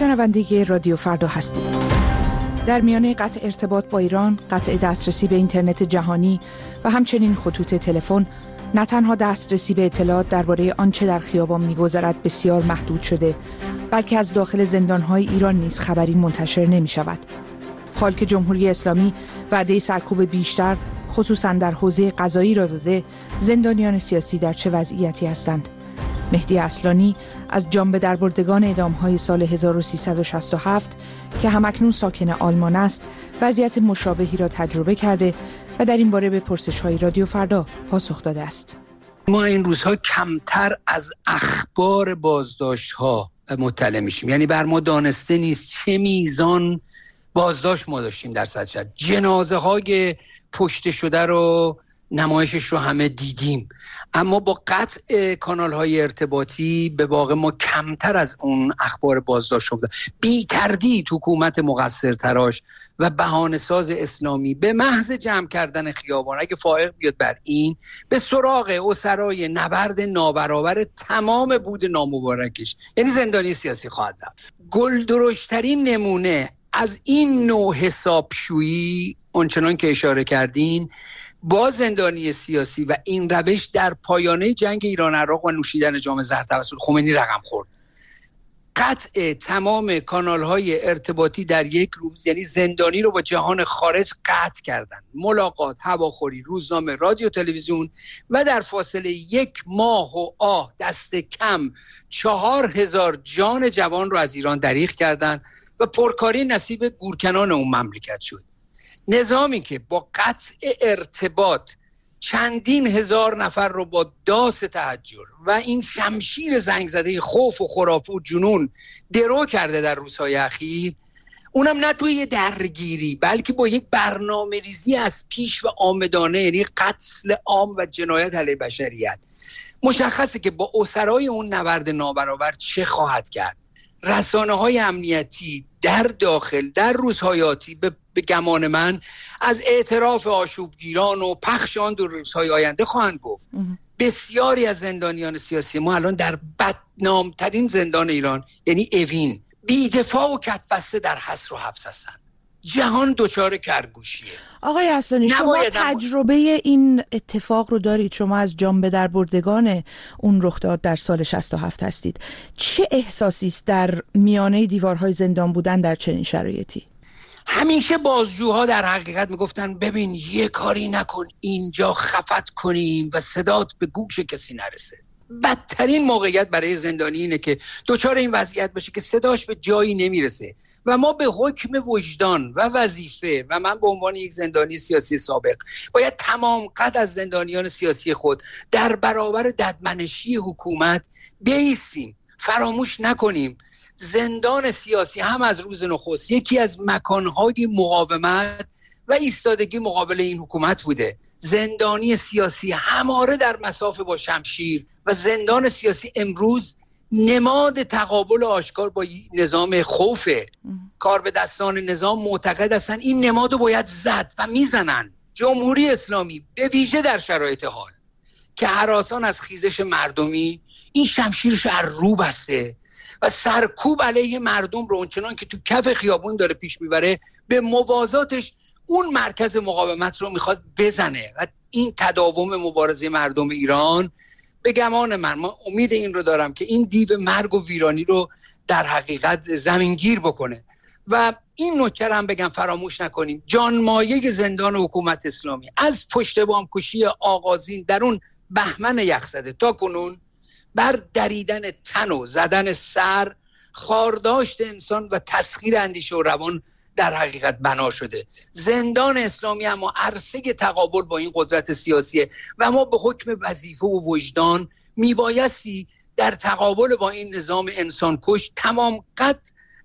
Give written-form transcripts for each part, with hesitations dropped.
شنونده رادیو فردا هستید. در میانه قطع ارتباط با ایران، قطع دسترسی به اینترنت جهانی و همچنین خطوط تلفن، نه تنها دسترسی به اطلاعات درباره آنچه در خیابان می‌گذرد بسیار محدود شده، بلکه از داخل زندان‌های ایران نیز خبری منتشر نمی‌شود. حال که جمهوری اسلامی وعده سرکوب بیشتر خصوصاً در حوزه قضایی را داده، زندانیان سیاسی در چه وضعیتی هستند؟ مهدی اصلانی از جانب دربردگان اعدام‌های سال 1367 که همکنون ساکن آلمان است، وضعیت مشابهی را تجربه کرده و در این باره به پرسش‌های رادیو فردا پاسخ داده است. ما این روزها کمتر از اخبار بازداشت‌ها مطلع میشیم، یعنی بر ما دانسته نیست چه میزان بازداشت ما داشتیم در صدر. جنازه‌های پشته شده رو نمایشش رو همه دیدیم، اما با قطع کانال‌های ارتباطی به واقع ما کمتر از اون اخبار بازداشت شده. بی تردید حکومت مقصر تراش و بهانه‌ساز اسلامی به محض جمع کردن خیابان، اگه فائق بیاد بر این، به سراغ اسرای نبرد نابرابر تمام بود نامبارکش، یعنی زندانی سیاسی خواهد رفت. گلدرشترین نمونه از این نوع حسابشویی اونچنان که اشاره کردین با زندانی سیاسی و این روش در پایانه جنگ ایران عراق و نوشیدن جام زهر توسط خمینی رقم خورد. قطع تمام کانال‌های ارتباطی در یک روز، یعنی زندانی رو با جهان خارج قطع کردن. ملاقات، هواخوری، روزنامه، رادیو، تلویزیون و در فاصله 1 ماه و دست کم 4000 جان جوان رو از ایران دریغ کردن و پرکاری نصیب گورکنان اون مملکت شد. نظامی که با قطع ارتباط چندین هزار نفر رو با داس تحجر و این شمشیر زنگ زده خوف و خرافه و جنون درو کرده در روزهای اخیر، اونم نه توی درگیری بلکه با یک برنامه ریزی از پیش و آمدانه، یعنی قتل عام و جنایت علیه بشریت. مشخصه که با اسرای اون نبرد نابرابر چه خواهد کرد. رسانه‌های امنیتی در داخل در روزهای آتی به گمان من از اعتراف آشوبگیران و پخش آن در روزهای آینده خواهند گفت. بسیاری از زندانیان سیاسی ما الان در بدنامترین زندان ایران، یعنی اوین، بی‌دفاع و کت‌بسته در حصر و حبس هستند. جهان دچار کرگوشیه. آقای اصلانی، شما تجربه این اتفاق رو دارید، شما از جانب دربردگان اون رخداد در سال 67 هستید. چه احساسی است در میانه دیوارهای زندان بودن در چنین شرایطی؟ همیشه بازجوها در حقیقت میگفتن ببین یه کاری نکن اینجا خفت کنیم و صدات به گوش کسی نرسه. بدترین موقعیت برای زندانی اینه که دچار این وضعیت باشه که صداش به جایی نمیرسه و ما به حکم وجدان و وظیفه، و من به عنوان یک زندانی سیاسی سابق باید تمام قد از زندانیان سیاسی خود در برابر ددمنشی حکومت بایستیم. فراموش نکنیم زندان سیاسی هم از روز نخست یکی از مکانهای مقاومت و ایستادگی مقابل این حکومت بوده. زندانی سیاسی هماره در مسافه با شمشیر و زندان سیاسی امروز نماد تقابل آشکار با نظام خوفه. کار به دستان نظام معتقد هستن این نماد رو باید زد و میزنن. جمهوری اسلامی به ویژه در شرایط حال که هراسان از خیزش مردمی این شمشیرش رو بسته و سرکوب علیه مردم رو اونچنان که تو کف خیابون داره پیش میبره، به موازاتش اون مرکز مقاومت رو میخواد بزنه و این تداوم مبارزه مردم ایران به گمان من امید این رو دارم که این دیو مرگ و ویرانی رو در حقیقت زمینگیر بکنه. و این نکته هم بگم فراموش نکنیم جانمایه زندان حکومت اسلامی از پشت بام کشی آغازین در اون بهمن یخزده تا کنون بر دریدن تن و زدن سر، خارداشت انسان و تسخیر اندیشه و روان در حقیقت بنا شده. زندان اسلامی اما عرصه تقابل با این قدرت سیاسیه و ما به حکم وظیفه و وجدان میبایستی در تقابل با این نظام انسان کش تمام قد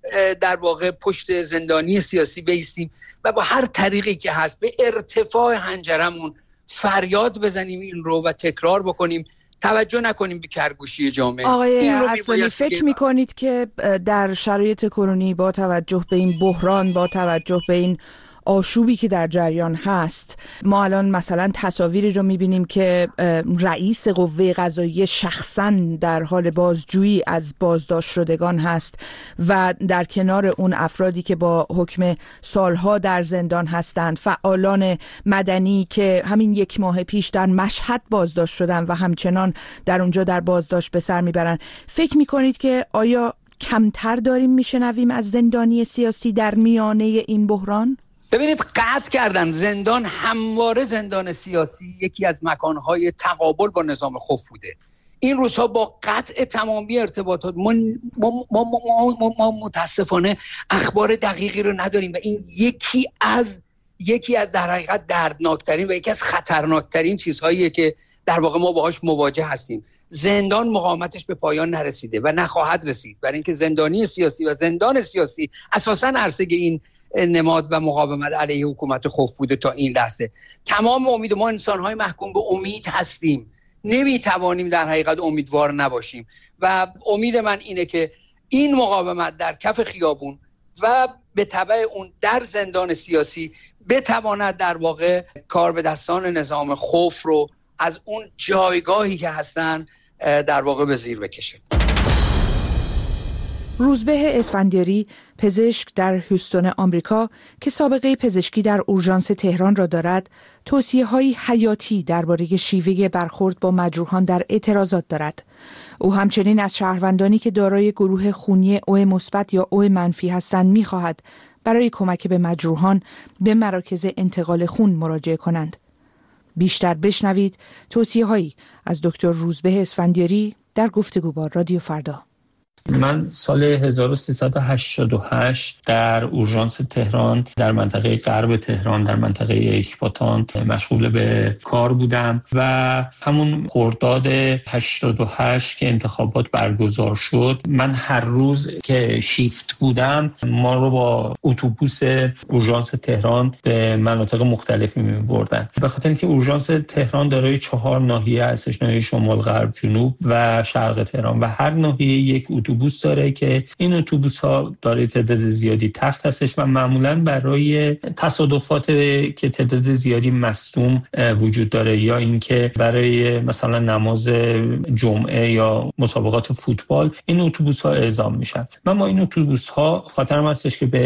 در واقع پشت زندانی سیاسی بایستیم و با هر طریقی که هست به ارتفاع حنجرمون فریاد بزنیم این رو و تکرار بکنیم، توجه نکنیم به کرگوشی جامعه. آقای اصلانی، فکر میکنید که در شرایط کنونی با توجه به این بحران، با توجه به این آشوبی که در جریان هست، ما الان مثلا تصاویری رو میبینیم که رئیس قوه قضاییه شخصاً در حال بازجویی از بازداشت شدگان هست و در کنار اون افرادی که با حکم سالها در زندان هستند، فعالان مدنی که همین 1 ماه پیش در مشهد بازداشت شدن و همچنان در اونجا در بازداشت به سر میبرن. فکر میکنید که آیا کمتر داریم میشنویم از زندانی سیاسی در میانه این بحران؟ ببینید، قطع کردن زندان، همواره زندان سیاسی یکی از مکانهای تقابل با نظام خوف بوده. این روزها با قطع تمامی ارتباطات ما متاسفانه اخبار دقیقی رو نداریم و این یکی از در حقیقت دردناکترین و یکی از خطرناکترین چیزهاییه که در واقع ما باهاش مواجه هستیم. زندان مقاومتش به پایان نرسیده و نخواهد رسید، برای اینکه زندانی سیاسی و زندان سیاسی اساساً عرصه این نماد و مقاومت علیه حکومت خوف بوده تا این لحظه. تمام امید، ما انسان‌های محکوم به امید هستیم، نمیتوانیم در حقیقت امیدوار نباشیم و امید من اینه که این مقاومت در کف خیابون و به تبع اون در زندان سیاسی بتواند در واقع کار به دستان نظام خوف رو از اون جایگاهی که هستن در واقع به زیر بکشه. روزبه اسفندیاری، پزشک در هیوستون آمریکا که سابقه پزشکی در اورژانس تهران را دارد، توصیه‌های حیاتی درباره شیوه برخورد با مجروحان در اعتراضات دارد. او همچنین از شهروندانی که دارای گروه خونی او مثبت یا او منفی هستند می‌خواهد برای کمک به مجروحان به مراکز انتقال خون مراجعه کنند. بیشتر بشنوید توصیه‌هایی از دکتر روزبه اسفندیاری در گفتگو با رادیو فردا. من سال 1388 در اورژانس تهران در منطقه غرب تهران در منطقه اکباتان مشغول به کار بودم و همون خرداد 88 که انتخابات برگزار شد، من هر روز که شیفت بودم ما رو با اتوبوس اورژانس تهران به مناطق مختلفی می‌بردن، به خاطر اینکه اورژانس تهران دارای 4 ناحیه هستش، ناحیه شمال، غرب، جنوب و شرق تهران و هر ناحیه یک اتوبوس داره که این اتوبوس‌ها داره تعداد زیادی تخت هستش و معمولاً برای تصادفات که تعداد زیادی مصدوم وجود داره یا اینکه برای مثلا نماز جمعه یا مسابقات فوتبال این اتوبوس‌ها اعزام میشن. من با این اتوبوس‌ها خاطرم هستش که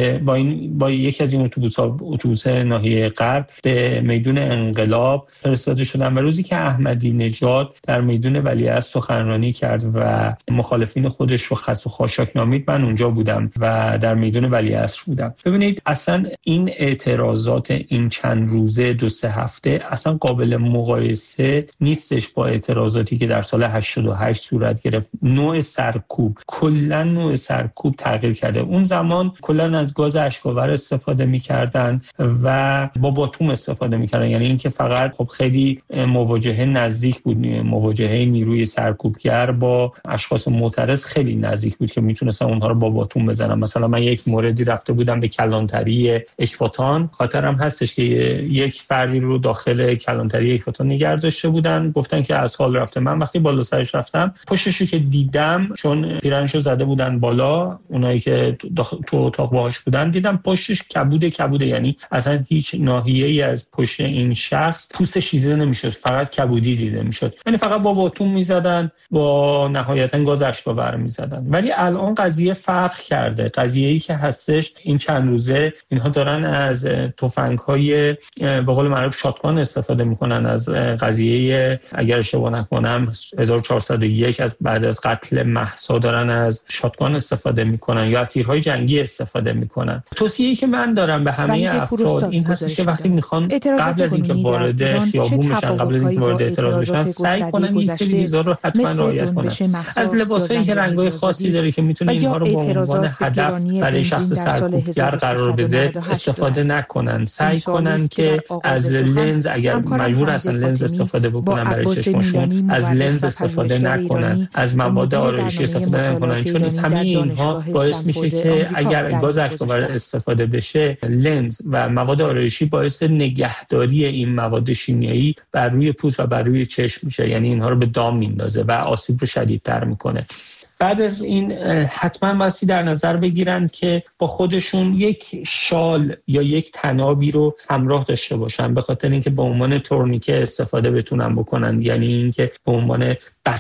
با یکی از این اتوبوس‌ها، اتوبوس ناحیه غرب، به میدون انقلاب فرستاده شدم و روزی که احمدی نژاد در میدون ولیعصر سخنرانی کرد و مخالفین خودش رو خس و خاشاک نامید، من اونجا بودم و در میدون ولیعصر بودم. ببینید، اصلا این اعتراضات این چند روزه 2-3 هفته اصلا قابل مقایسه نیستش با اعتراضاتی که در سال 88 صورت گرفت. نوع سرکوب، کلا نوع سرکوب تغییر کرده. اون زمان کلا از گاز اشک‌آور استفاده می‌کردن و با باتوم استفاده می‌کردن، یعنی اینکه فقط خب خیلی مواجهه نزدیک بود، مواجهه نیروی سرکوبگر با اشخاص معترض خیلی نزدیک بود که میتونستم اونها رو با باتون بزنم. مثلا من یک موردی رفته بودم به کلانتری اکباتان، خاطرم هستش که یک فردی رو داخل کلانتری اکباتان نگه داشته بودن، گفتن که از حال رفته. من وقتی بالا سرش رفتم، پشتشو که دیدم، چون پیرنشو زده بودن بالا، اونایی که تو اتاق باهاش بودن، دیدم پشتش کبوده، یعنی اصلا هیچ ناحیه‌ای از پشت این شخص پوستش دیده نمیشد، فقط کبودی دیده میشد، یعنی فقط با باتون میزدن، با نهایتا گاز اشک‌آور میزدن. ولی الان قضیه فرق کرده. قضیه‌ای که هستش این چند روزه اینها دارن از تفنگ‌های به قول معروف شاتگان استفاده میکنن. از قضیه اگر اشتباه نکنم 1401 از بعد از قتل مهسا دارن از شاتگان استفاده میکنن یا از تیرهای جنگی استفاده میکنن. توصیه‌ای که من دارم به همه افراد این هستش که وقتی میخوان قبل از اینکه وارد خیابون بشن، قبل از اینکه وارد اعتراض بشن، سعی کنن این سری چیزا رو حتما رعایت کنن. از لباسایی که رنگ‌های خاصی داره که میتونه اینها رو به عنوان هدف برای شخص سرکوبگر قرار بده استفاده نکنن. سعی کنن که از لنز، اگر مجبور هستن لنز استفاده بکنن برای چشمشون، از لنز استفاده نکنن، از مواد آرایشی استفاده نکنن، چون همه اینها باعث میشه که اگر گاز اشک‌آور استفاده بشه، لنز و مواد آرایشی باعث نگهداری این مواد شیمیایی بر روی پوست و بر روی چشم میشه، یعنی اینها رو به دام میندازه و آسیب رو شدیدتر میکنه. بعد از این حتما باسی در نظر بگیرن که با خودشون یک شال یا یک تنابی رو همراه داشته باشن، به خاطر اینکه به عنوان تورنیکه استفاده بتونن بکنن، یعنی اینکه به عنوان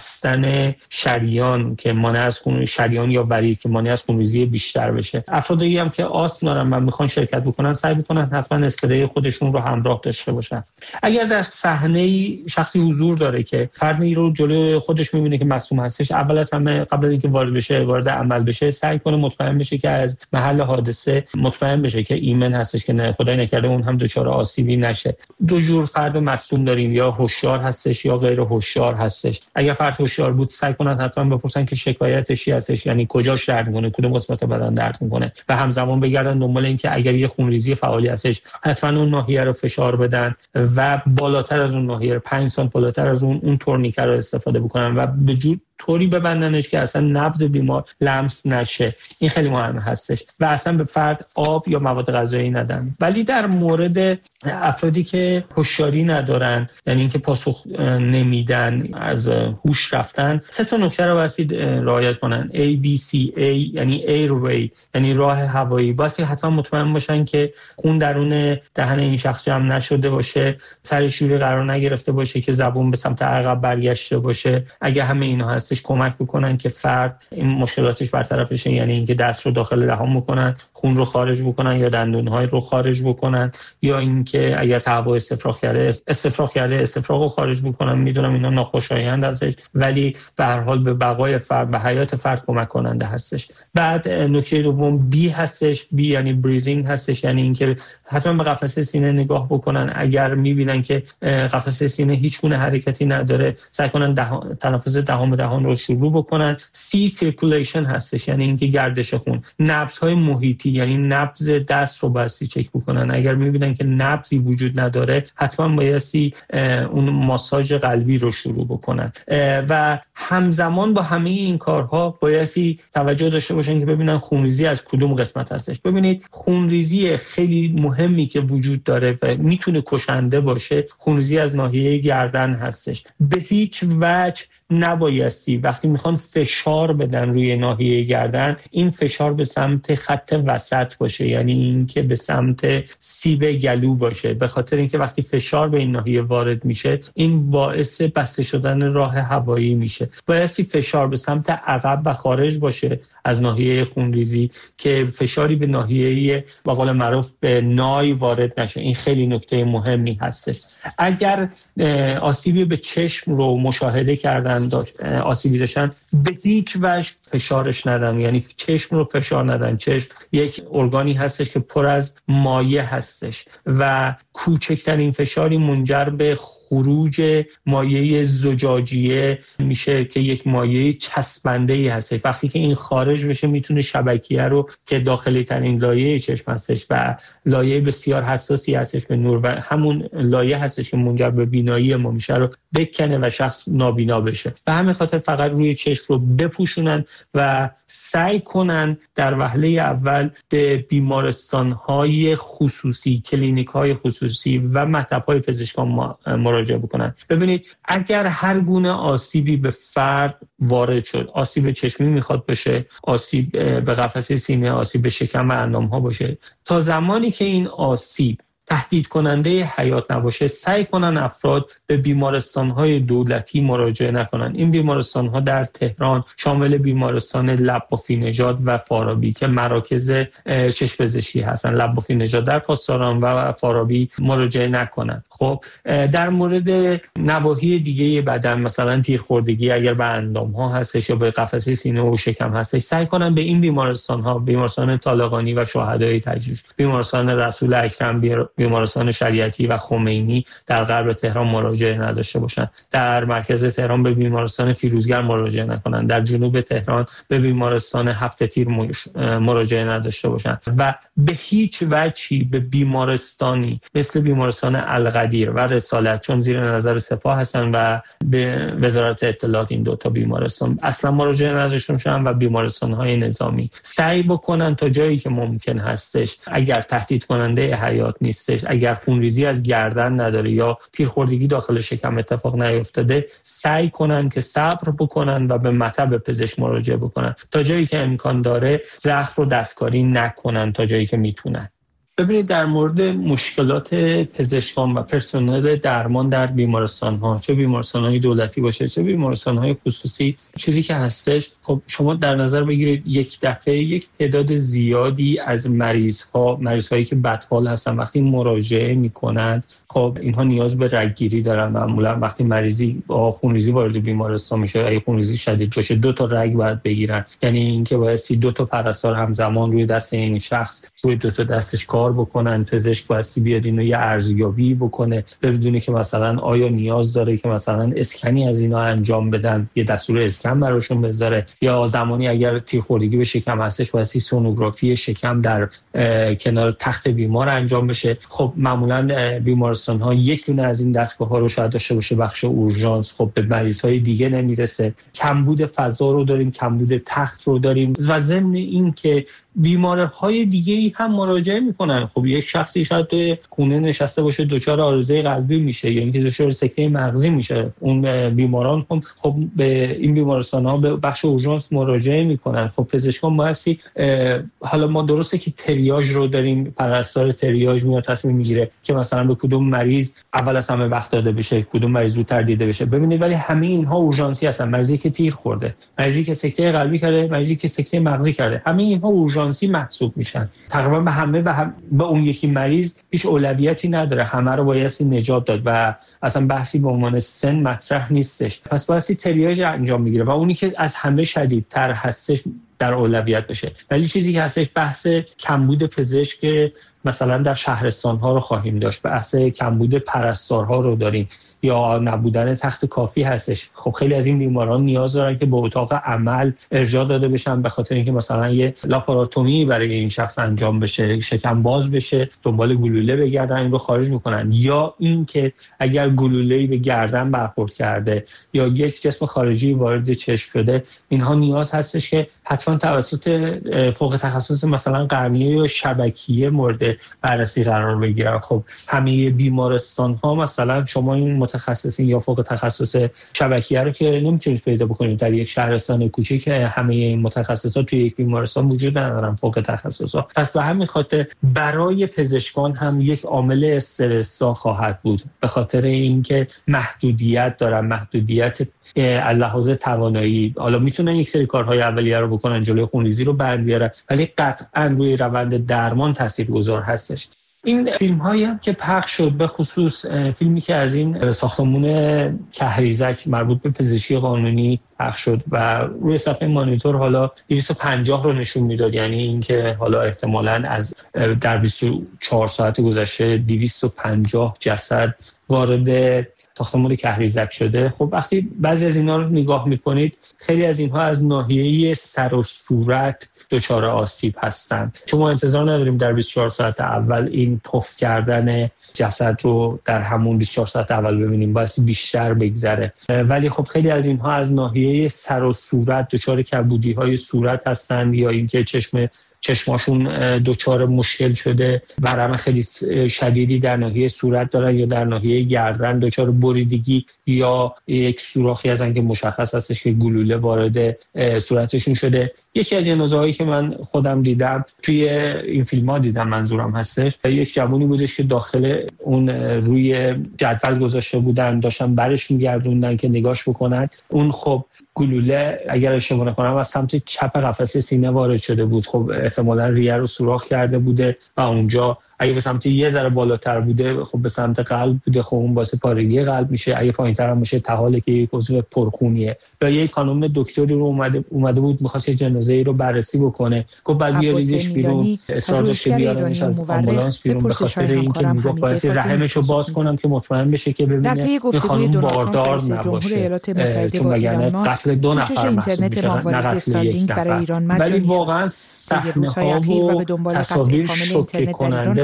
بستن شریان که مانع از شریان یا ورید که مانع از خونریزی بیشتر بشه. افرادی هم که آسم دارن و میخوان شرکت بکنن سعی بکنن حتما اسپری خودشون رو همراه داشته باشن. اگر در صحنه شخصی حضور داره که فردی رو جلوی خودش میبینه که مصدوم هستش، اول از همه قبل از اینکه وارد عمل بشه سعی کنه مطمئن بشه که از محل حادثه مطمئن بشه که ایمن هستش که نه خدای نکرده اون هم دچار آسیبی نشه. دو جور فرد مصدوم داریم، یا هوشیار هستش یا غیر هوشیار هستش. اگر فرد هوشیار بود سعی کنن حتما بپرسن که شکایتش چی هستش، یعنی کجاش درد میکنه، کدوم قسمت بدن درد میکنه، و همزمان بگردن دنبال این که اگر یه خونریزی فعالی هستش حتما اون ناحیه رو فشار بدن و بالاتر از اون ناحیه 5 سانت بالاتر از اون تورنیکه رو استفاده بکنن و به جور طوری ببندنش که اصلا نبض بیمار لمس نشه. این خیلی مهم هستش و اصلا به فرد آب یا مواد غذایی ندن. ولی در مورد افرادی که هوشیاری ندارن، یعنی اینکه پاسخ نمیدن، از هوش رفتن، 3 نکته رو باید رعایت کنن. ABC یعنی airway یعنی راه هوایی. باید حتما مطمئن باشن که خون درون دهن این شخص جمع نشده باشه، سرش جوری قرار نگرفته باشه که زبون به سمت عقب برگشته باشه. اگه همه اینا هستش کمک بکنن که فرد این مشکلاتش برطرف بشه، یعنی اینکه دست رو داخل دهان بکنن، خون رو خارج بکنن یا دندون‌های رو خارج بکنن، یا اینکه اگر تهوع استفراغ کرده استفراغ رو خارج بکنن. میدونم اینا ناخوشایند ازش، ولی به هر حال به بقای فرد، به حیات فرد کمک کننده هستش. بعد نکته دوم B هستش. B یعنی بریزینگ هستش، یعنی اینکه حتما به قفسه سینه نگاه بکنن. اگر میبینن که قفسه سینه هیچ گونه حرکتی نداره سعی کنن تنفس دهان به دهان رو شروع بکنن. C سیرکولیشن هستش، یعنی اینکه گردش خون. نبض‌های محیطی یعنی نبض دست رو باید چک بکنن. اگر میبینن که نبضی وجود نداره حتما باید اون ماساژ قلبی رو شروع بکنن و همزمان با همه این کارها باید توجه داشته باشن که ببینن خونریزی از کدوم قسمت هستش. ببینید خونریزی خیلی مهمی که وجود داره و میتونه کشنده باشه، خونریزی از ناحیه گردن هستش. به هیچ وجه نبایستی وقتی میخوان فشار بدن روی ناحیه گردن این فشار به سمت خط وسط باشه، یعنی این که به سمت سیب گلو باشه، به خاطر اینکه وقتی فشار به این ناحیه وارد میشه این باعث بسته شدن راه هوایی میشه. بایستی فشار به سمت عقب و خارج باشه از ناحیه خونریزی که فشاری به ناحیه به قول معروف به نای وارد نشه. این خیلی نکته مهمی هستش. اگر آسیبی به چشم رو مشاهده کردن، آسیبی داشتن، به هیچ وجه فشارش ندن، یعنی چشم رو فشار ندن. چشم یک ارگانی هستش که پر از مایع هستش و کوچکترین فشاری منجر به خروج مایع زجاجیه میشه که یک مایع چسبنده‌ای هست. وقتی که این خارج بشه میتونه شبکیه رو که داخلی ترین لایه چشم هستش و لایه بسیار حساسی هستش به نور و همون لایه هستش که منجر به بینایی ما میشه رو بکنه و شخص نابینا بشه. به همین خاطر فقط روی چشم رو بپوشونن و سعی کنن در وهله اول به بیمارستان‌های خصوصی، کلینیک‌های خصوصی و مطب‌های پزشکان مراجعه بکنن. ببینید اگر هر گونه آسیبی به فرد وارد شد، آسیب چشمی میخواد بشه، آسیب به قفسه سینه، آسیب به شکم و اندام‌ها باشه، تا زمانی که این آسیب تهدید کننده حیات نباشه سعی کنن افراد به بیمارستان‌های دولتی مراجعه نکنن. این بیمارستان‌ها در تهران شامل بیمارستان لبافی نژاد و فارابی که مراکز چشم پزشکی هستن. لبافی نژاد در پاسداران و فارابی مراجعه نکنن. خب در مورد نواحی دیگه بدن مثلا تیرخوردگی اگر به اندام‌ها هستش یا به قفسه سینه و شکم هستش سعی کنن به این بیمارستان‌ها، بیمارستان طالقانی و شهدای تجریش، بیمارستان رسول اکرم، بیمارستان شریعتی و خمینی در غرب تهران مراجعه نداشته باشن. در مرکز تهران به بیمارستان فیروزگر مراجعه نکنن. در جنوب تهران به بیمارستان هفت تیر مراجعه نداشته باشن و به هیچ وجهی به بیمارستانی مثل بیمارستان القدیر و رسالت، چون زیر نظر سپاه هستن و به وزارت اطلاعات، این 2 بیمارستان اصلا مراجعه نداشته باشن و بیمارستان‌های نظامی سعی بکنن تا جایی که ممکن هستش اگر تهدید کننده حیات نیست هستش اگر خونریزی از گردن نداره یا تیرخوردگی داخل شکم اتفاق نیفتاده سعی کنن که صبر بکنن و به مطب پزشک مراجعه بکنن تا جایی که امکان داره زخم رو دستکاری نکنن تا جایی که میتونن. ببینید در مورد مشکلات پزشکان و پرسنل درمان در بیمارستان‌ها، چه بیمارستان‌های دولتی باشه چه بیمارستان‌های خصوصی، چیزی که هستش خب شما در نظر بگیرید یک دفعه یک تعداد زیادی از مریض‌هایی که بدحال هستن وقتی مراجعه می‌کنند خب اینها نیاز به رگگیری دارن. معمولا وقتی مریضی با خونریزی وارد بیمارستان میشه، اگه خونریزی شدید باشه 2 تا رگ باید بگیرن، یعنی اینکه باید 2 تا پرستار همزمان روی دست این شخص روی 2 تا دستش کار بکنن. پزشک باید بیاد اینو یه ارزیابی بکنه ببینه که مثلا آیا نیاز داره که مثلا اسکنی از اینا انجام بدن، یه دستور اسکن براشون بذاره، یا زمانی اگر تیرخوردگی به شکم هستش باید سونوگرافی شکم در کنار تخت بیمار انجام بشه. خب معمولا بیمارستان‌ها یک دونه از این دستگاه‌ها رو شاید داشته باشه، بخش اورژانس خب به مریض‌های دیگه نمیرسه. کمبود فضا رو داریم، کمبود تخت رو داریم و ضمن این که بیمارهای دیگه‌ای هم مراجعه میکنن. خب یک شخصی شاید توی خونه نشسته باشه دچار عارضه قلبی میشه یا اینکه دچار سکته مغزی میشه، اون بیماران هم خب به این بیمارستان‌ها به بخش اورژانس مراجعه میکنن. خب پزشکان بایستی حالا ما درسته که تریاژ رو داریم، پرستار تریاژ میاد تصمیم میگیره که مثلا به کدوم مریض اول از همه وقت داده بشه، کدوم مریض زودتر دیده بشه. ببینید ولی همه اینها اورژانسی هستن. مریضی که تیر خورده، مریضی که سکته قلبی کرده، مریضی که سکته مغزی کرده، همه اینها اورژانسی محسوب میشن. تقریبا به همه به اون یکی مریض هیچ اولویتی نداره، همه رو بایستی نجات داد و اصلا بحثی به عنوان سن مطرح نیستش. پس بایستی تریاژ انجام میگیره و اونی که از همه شدیدتر هستش در اولویت بشه. ولی چیزی که هستش بحث کمبود پزشک مثلا در شهرستان‌ها رو خواهیم داشت، بحث کمبود پرستارها رو داریم یا نبودن تخت کافی هستش. خب خیلی از این بیماران نیاز دارن که به اتاق عمل ارجاع داده بشن به خاطر اینکه مثلا یه لاپاراتومی برای این شخص انجام بشه، شکم باز بشه، دنبال گلوله بگردن این رو خارج میکنن، یا اینکه اگر گلوله‌ای به گردن برخورد کرده یا یک جسم خارجی وارد چشم شده، اینها نیاز هستش که حتما توسط فوق تخصص مثلا قرنیه یا شبکیه مورد بررسی قرار بگیرن. خب همه بیمارستان‌ها مثلا شما این متخصصین یا فوق تخصص شبکیه رو که نمیتونید پیدا بکنید در یک شهرستان کوچیک که همه این متخصصات توی یک بیمارستان وجود ندارن فوق تخصصا. پس به همین خاطر برای پزشکان هم یک عامل استرس‌زا خواهد بود به خاطر اینکه محدودیت دارن، محدودیت از لحاظ توانایی. حالا میتونن یک سری کارهای اولیه رو بکنن، جلوی خونریزی رو بر بیارن، ولی قطعاً روی روند درمان تاثیرگذار هستش. این فیلم هایی هم که پخش شد، به خصوص فیلمی که از این ساختمون کهریزک مربوط به پزشکی قانونی پخش شد و روی صفحه مانیتور حالا 250 رو نشون میداد، یعنی اینکه حالا احتمالاً از در 24 ساعت گذشته 250 جسد وارد ساختمون کهریزک شده. خب وقتی بعضی از اینا رو نگاه میکنید خیلی از اینها از ناحیه سر و صورت دچار آسیب هستن. چون ما انتظار نداریم در 24 ساعت اول این پف کردن جسد رو در همون 24 ساعت اول ببینیم، باید بیشتر بگذره. ولی خب خیلی از اینها از ناحیه سر و صورت دچار کبودی‌های صورت هستن یا اینکه چشماشون دچار مشکل شده، ورم خیلی شدیدی در ناحیه صورت دارن یا در ناحیه گردن دچار بریدگی یا یک سوراخی هستن که مشخص هستش که گلوله وارد صورتشون شده. یکی از نمونه‌هایی که من خودم دیدم توی این فیلم‌ها دیدم منظورم هستش، یک جوانی بودش که داخل اون روی جدول گذاشته بودن، داشتن برش می‌گردوندن که نگاش بکنن. اون خب گلوله اگر اشتباه نکنم از سمت چپ قفسه سینه وارد شده بود. خب احتمالاً ریه رو سوراخ کرده بوده و اونجا اگه به سمت یه ذره بالاتر بوده خب به سمت قلب بوده، خب اون باعث پارگی قلب میشه. اگه پایین‌تر هم باشه تحاله که یک عضو پرخونیه. یا یک خانم دکتری رو اومده بود می‌خواست جنازه‌ای رو بررسی بکنه، گفت بعد بیاریدش بیرون، اصرار داشت بیارنش از آمبولانس بیرون به خاطر اینکه میگفت باعث رحمش رو باز کنم که مطمئن بشه که ببینه این خانم باردار نباشه، چون وگرنه قتل 2 نفر محسوب میشه نه قتل 1 نفر. ولی واقعا صحنه‌ها و تصاویر شوکه کننده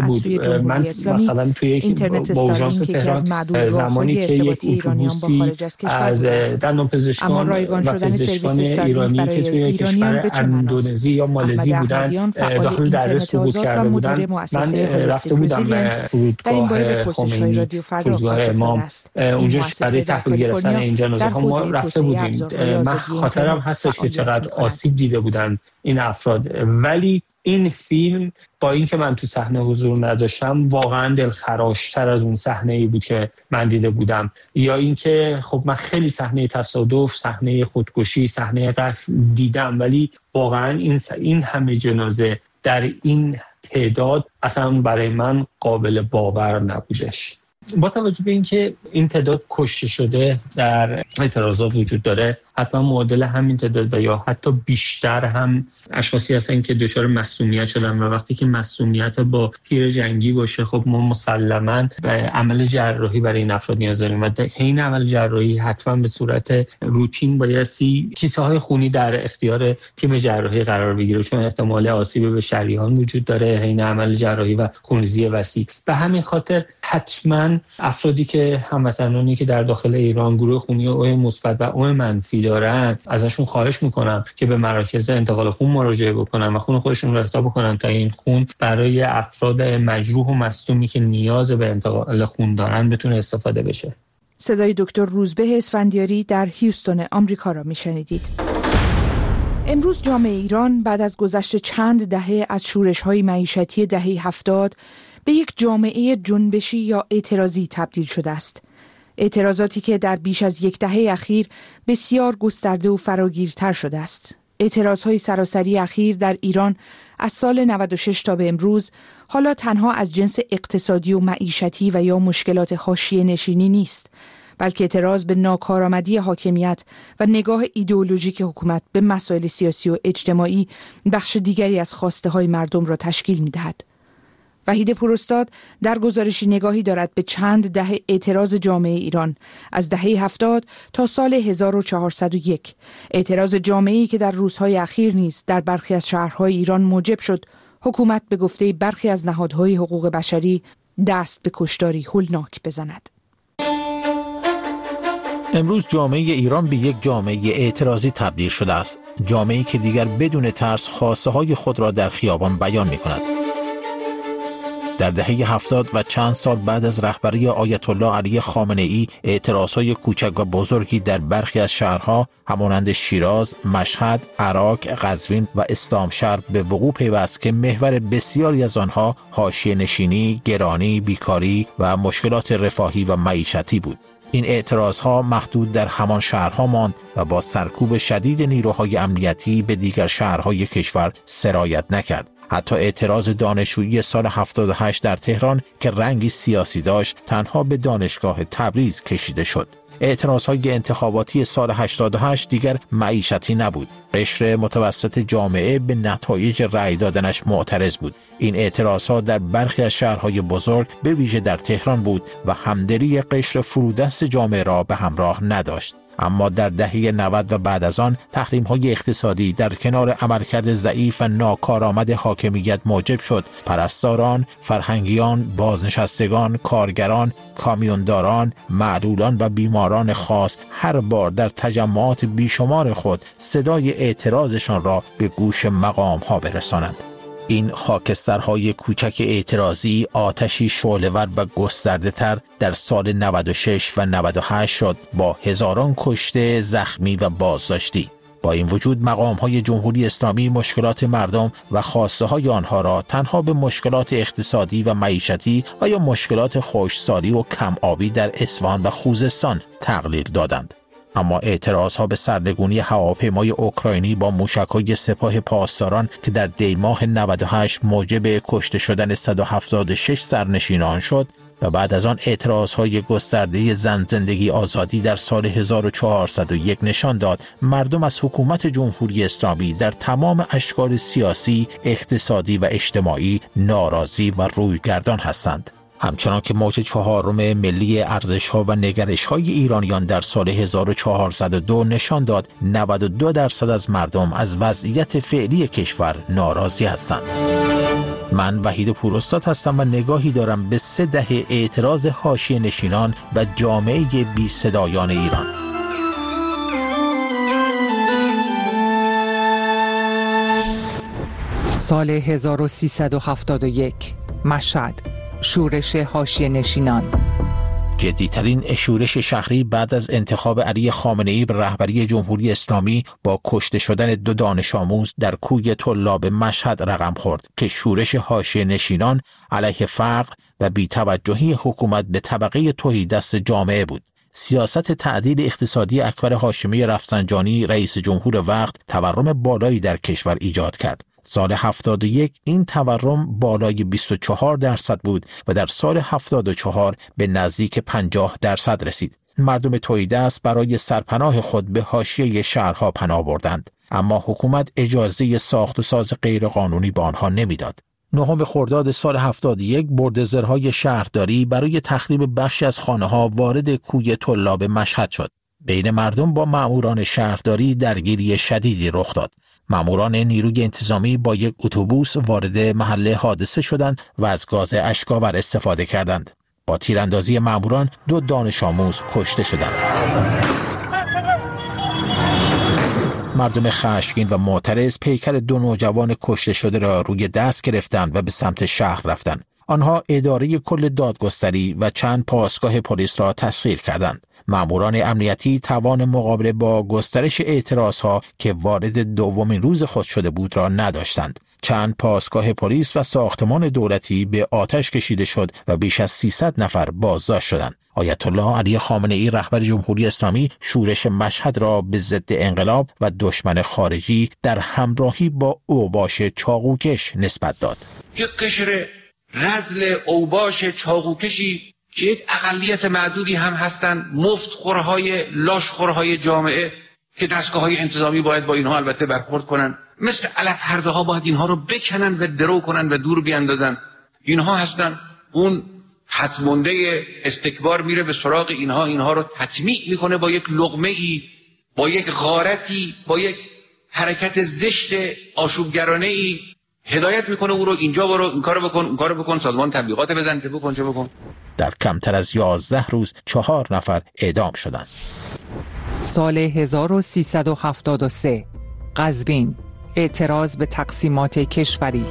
بود. من مثلا توی یک با اژانس تهران زمانی که یک اتوبوسی از دندانپزشکان و پزشکان ایرانی که توی کشور اندونزی یا مالزی بودن داخل دره سقوط کرده بودن، من رفته بودم فرودگاه خمینی، فرودگاه امام، اونجا برای تحویل گرفتن این جنازه ها ما رفته بودیم. من خاطرم هستش که چقدر آسیب دیده بودن این افراد، ولی این فیلم با اینکه من تو صحنه حضور نداشتم واقعا دلخراشتر از اون صحنه‌ای بود که من دیده بودم. یا اینکه خب من خیلی صحنه تصادف، صحنه خودکشی، صحنه قتل دیدم، ولی واقعا این همه جنازه در این تعداد اصلا برای من قابل باور نبودش. با توجه به اینکه این تعداد کشته شده در اعتراضات وجود داره، حتما معادل همین تعداد و یا حتی بیشتر هم اشخاصی هستن که دچار مسمومیت شدن و وقتی که مسمومیت با تیر جنگی باشه، خب ما مسلماً به عمل جراحی برای این افراد نیاز داریم و این عمل جراحی حتما به صورت روتین بایستی کیسه های خونی در اختیار تیم جراحی قرار بگیره، چون احتمال آسیب به شریان وجود داره حین عمل جراحی و خونریزی وسیع. به همین خاطر حتما افرادی که هموطنانی که در داخل ایران گروه خونی او مثبت و او منفی دارن، ازشون خواهش میکنم که به مراکز انتقال خون مراجعه بکنن و خون خودشون رو اهدا بکنن تا این خون برای افراد مجروح و مصدومی که نیاز به انتقال خون دارن بتونه استفاده بشه. صدای دکتر روزبه اسفندیاری در هیوستن آمریکا را میشنیدید. امروز جامعه ایران بعد از گذشت چند دهه از شورش‌های معیشتی دهه 70 به یک جامعه جنبشی یا اعتراضی تبدیل شده است. اعتراضاتی که در بیش از یک دهه اخیر بسیار گسترده و فراگیرتر شده است. اعتراضهای سراسری اخیر در ایران از سال 96 تا به امروز حالا تنها از جنس اقتصادی و معیشتی و یا مشکلات حاشیه نشینی نیست، بلکه اعتراض به ناکارآمدی حاکمیت و نگاه ایدئولوژیک حکومت به مسائل سیاسی و اجتماعی بخش دیگری از خواسته های مردم را تشکیل می دهد. وحید پوراستاد در گزارشی نگاهی دارد به چند دهه اعتراض جامعه ایران از دهه 70 تا سال 1401. اعتراض جامعه‌ای که در روزهای اخیر نیز در برخی از شهرهای ایران موجب شد حکومت به گفته برخی از نهادهای حقوق بشری دست به کشتاری هولناک بزند. امروز جامعه ایران به یک جامعه اعتراضی تبدیل شده است. جامعه‌ای که دیگر بدون ترس خواسته‌های خود را در خیابان بیان می‌کند. در دهه 70 و چند سال بعد از رهبری آیت الله علی خامنه‌ای، اعتراضهای کوچک و بزرگی در برخی از شهرها همانند شیراز، مشهد، عراق، قزوین و اسلامشهر به وقوع پیوست که محور بسیاری از آنها حاشیه نشینی، گرانی، بیکاری و مشکلات رفاهی و معیشتی بود. این اعتراضها محدود در همان شهرها ماند و با سرکوب شدید نیروهای امنیتی به دیگر شهرهای کشور سرایت نکرد. حتی اعتراض دانشجویی سال 78 در تهران که رنگی سیاسی داشت تنها به دانشگاه تبریز کشیده شد. اعتراضهای انتخاباتی سال 88 دیگر معیشتی نبود. قشر متوسط جامعه به نتایج رأی دادنش معترض بود. این اعتراضها در برخی از شهرهای بزرگ به ویژه در تهران بود و همدلی قشر فرودست جامعه را به همراه نداشت. اما در دهه 90 و بعد از آن تحریم‌های اقتصادی در کنار عملکرد ضعیف و ناکارآمد حاکمیت موجب شد پرستاران، فرهنگیان، بازنشستگان، کارگران، کامیونداران، معلولان و بیماران خاص هر بار در تجمعات بیشمار خود صدای اعتراضشان را به گوش مقام‌ها برسانند. این خاکسترهای کوچک اعتراضی آتشی شعله‌ور و گسترده تر در سال 96 و 98 شد با هزاران کشته، زخمی و بازداشتی. با این وجود مقام‌های جمهوری اسلامی مشکلات مردم و خواسته‌های آنها را تنها به مشکلات اقتصادی و معیشتی و یا مشکلات خشکسالی و کم آبی در اصفهان و خوزستان تقلیل دادند. اما اعتراضها به سرنگونی هواپیمای اوکراینی با موشک‌های سپاه پاسداران که در دی ماه 98 موجب کشته شدن 176 سرنشینان شد و بعد از آن اعتراضهای گسترده زن زندگی آزادی در سال 1401 نشان داد مردم از حکومت جمهوری اسلامی در تمام اشکال سیاسی، اقتصادی و اجتماعی ناراضی و رویگردان هستند. همچنان که موج چهارم ملی ارزش‌ها و نگرش‌های ایرانیان در سال 1402 نشان داد 92% از مردم از وضعیت فعلی کشور ناراضی هستند. من وحید پوراستاد هستم و نگاهی دارم به 3 دهه اعتراض حاشیه نشینان و جامعه بی صدایان ایران. سال 1371 مشهد، شورش حاشیه نشینان. جدی‌ترین شورش شهری بعد از انتخاب علی خامنه‌ای به رهبری جمهوری اسلامی با کشته شدن 2 دانش آموز در کوی طلاب مشهد رقم خورد که شورش حاشیه نشینان علیه فقر و بی‌توجهی حکومت به طبقه تهیدست جامعه بود. سیاست تعدیل اقتصادی اکبر هاشمی رفسنجانی رئیس جمهور وقت تورم بالایی در کشور ایجاد کرد. سال 71 این تورم بالای 24% بود و در سال 74 به نزدیک 50% رسید. مردم تهیدست برای سرپناه خود به حاشیه شهرها پناه بردند، اما حکومت اجازه ساخت و ساز غیرقانونی به آنها نمیداد. 9 خرداد سال 71 بولدوزرهای شهرداری برای تخریب بخشی از خانه‌ها وارد کوی طلاب مشهد شد. بین مردم با ماموران شهرداری درگیری شدیدی رخ داد. ماموران نیروی انتظامی با یک اتوبوس وارد محل حادثه شدند و از گاز اشک‌آور استفاده کردند. با تیراندازی ماموران 2 دانش آموز کشته شدند. مردم خشمگین و معترض پیکر 2 نوجوان کشته شده را روی دست گرفتند و به سمت شهر رفتند. آنها اداره کل دادگستری و چند پاسگاه پلیس را تسخیر کردند. ماموران امنیتی توان مقابله با گسترش اعتراضها که وارد 2مین روز خود شده بود را نداشتند. چند پاسگاه پلیس و ساختمان دولتی به آتش کشیده شد و بیش از 300 نفر بازداشت شدند. آیت الله علی خامنه‌ای رهبر جمهوری اسلامی شورش مشهد را به ضد انقلاب و دشمن خارجی در همراهی با اوباش چاقوکش نسبت داد. یک قشر رذل اوباش چاقوکشی که یک اقلیت معدودی هم هستند، مفتخورهای لاشخورهای جامعه که دستگاه‌های انتظامی باید با اینها البته برخورد کنن، مثل علف هرده ها باید اینها رو بکنن و درو کنن و دور بیاندازن. اینها هستن. اون حتمونده استکبار میره به سراغ اینها رو تطمیع میکنه با یک لقمه‌ای، با یک غارتی، با یک حرکت زشت آشوبگرانه‌ای هدایت میکنه او رو اینجا برو، این کارو بکن، اون کارو بکن، سازمان تبلیغات بزن، که بکن چه بکن. در کمتر از 11 روز 4 نفر اعدام شدند. سال 1373 قزوین، اعتراض به تقسیمات کشوری.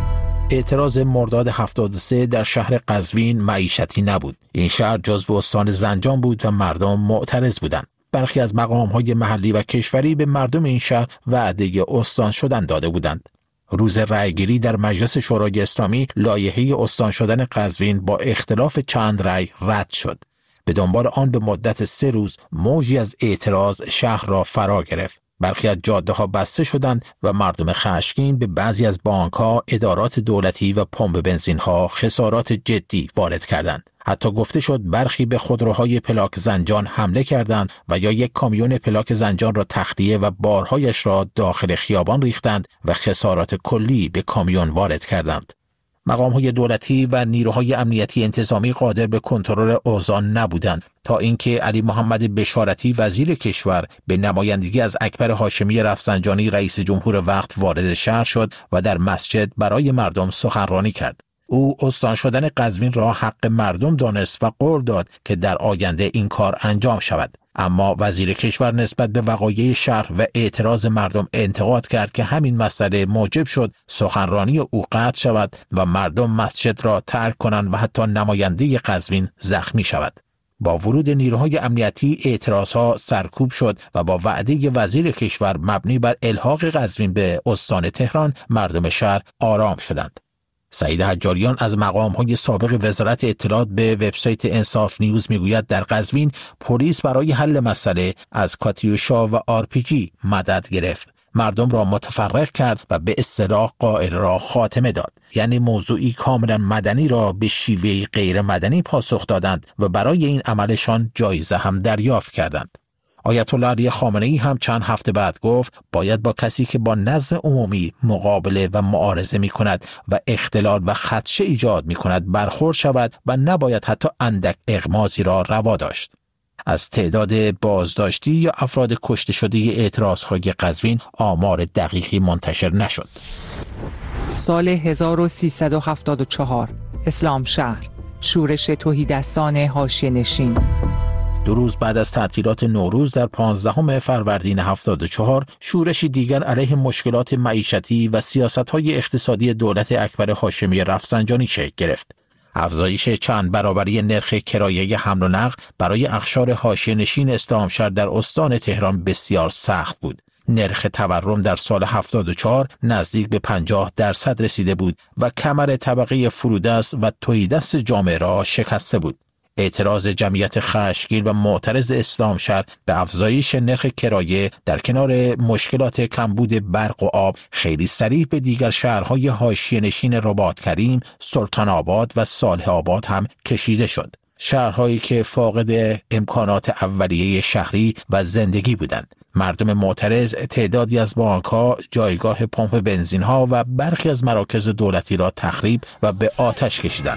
اعتراض مرداد 73 در شهر قزوین معیشتی نبود. این شهر جزو استان زنجان بود و مردم معترض بودند. برخی از مقام‌های محلی و کشوری به مردم این شهر وعده استان شدن داده بودند. روز رأیگیری در مجلس شورای اسلامی لایحه استان شدن قزوین با اختلاف چند رأی رد شد. به دنبال آن به مدت 3 روز موجی از اعتراض شهر را فرا گرفت. برخی از جاده‌ها بسته شدند و مردم خشمگین به بعضی از بانک‌ها، ادارات دولتی و پمپ بنزین‌ها خسارات جدی وارد کردند. حتی گفته شد برخی به خودروهای پلاک زنجان حمله کردند و یا یک کامیون پلاک زنجان را تخلیه و بارهایش را داخل خیابان ریختند و خسارات کلی به کامیون وارد کردند. مقام‌های دولتی و نیروهای امنیتی انتظامی قادر به کنترل اوضاع نبودند تا اینکه علی محمد بشارتی وزیر کشور به نمایندگی از اکبر هاشمی رفسنجانی رئیس جمهور وقت وارد شهر شد و در مسجد برای مردم سخنرانی کرد. او استان شدن قزوین را حق مردم دانست و قول داد که در آینده این کار انجام شود. اما وزیر کشور نسبت به وقایع شهر و اعتراض مردم انتقاد کرد که همین مسئله موجب شد سخنرانی او قطع شود و مردم مسجد را ترک کنند و حتی نماینده قزوین زخمی شود. با ورود نیروهای امنیتی اعتراضها سرکوب شد و با وعده وزیر کشور مبنی بر الحاق قزوین به استان تهران مردم شهر آرام شدند. سعید حجاریان از مقام‌های سابق وزارت اطلاعات به وبسایت انصاف نیوز میگوید در قزوین پلیس برای حل مسئله از کاتیوشا و RPG مدد گرفت. مردم را متفرق کرد و به اصطلاح قائل را خاتمه داد. یعنی موضوعی کاملا مدنی را به شیوه غیر مدنی پاسخ دادند و برای این عملشان جایزه هم دریافت کردند. آیت الله علی خامنه‌ای هم چند هفته بعد گفت باید با کسی که با نظم عمومی مقابله و معارضه می کند و اختلال و خدشه ایجاد می کند برخورد شود و نباید حتی اندک اغمازی را روا داشت. از تعداد بازداشتی یا افراد کشته شده اعتراضهای قزوین آمار دقیقی منتشر نشد. سال 1374 اسلام شهر، شورش تهیدستان حاشیه‌نشین. 2 روز بعد از تعطیلات نوروز در 15 فروردین 74 شورشی دیگر علیه مشکلات معیشتی و سیاست‌های اقتصادی دولت اکبر هاشمی رفسنجانی شکل گرفت. افزایش چند برابری نرخ کرایه حمل و نقل برای اقشار حاشیه‌نشین اسلامشهر در استان تهران بسیار سخت بود. نرخ تورم در سال 74 نزدیک به 50% رسیده بود و کمر طبقه فرودست و تهیدست جامعه را شکسته بود. اعتراض جمعیت خشمگین و معترض اسلامشهر به افزایش نرخ کرایه در کنار مشکلات کمبود برق و آب خیلی سریع به دیگر شهرهای حاشیه‌نشین رباط‌کریم، سلطان آباد و صالح آباد هم کشیده شد. شهرهایی که فاقد امکانات اولیه شهری و زندگی بودند. مردم معترض تعدادی از بانک‌ها، جایگاه پمپ بنزین‌ها و برخی از مراکز دولتی را تخریب و به آتش کشیدند.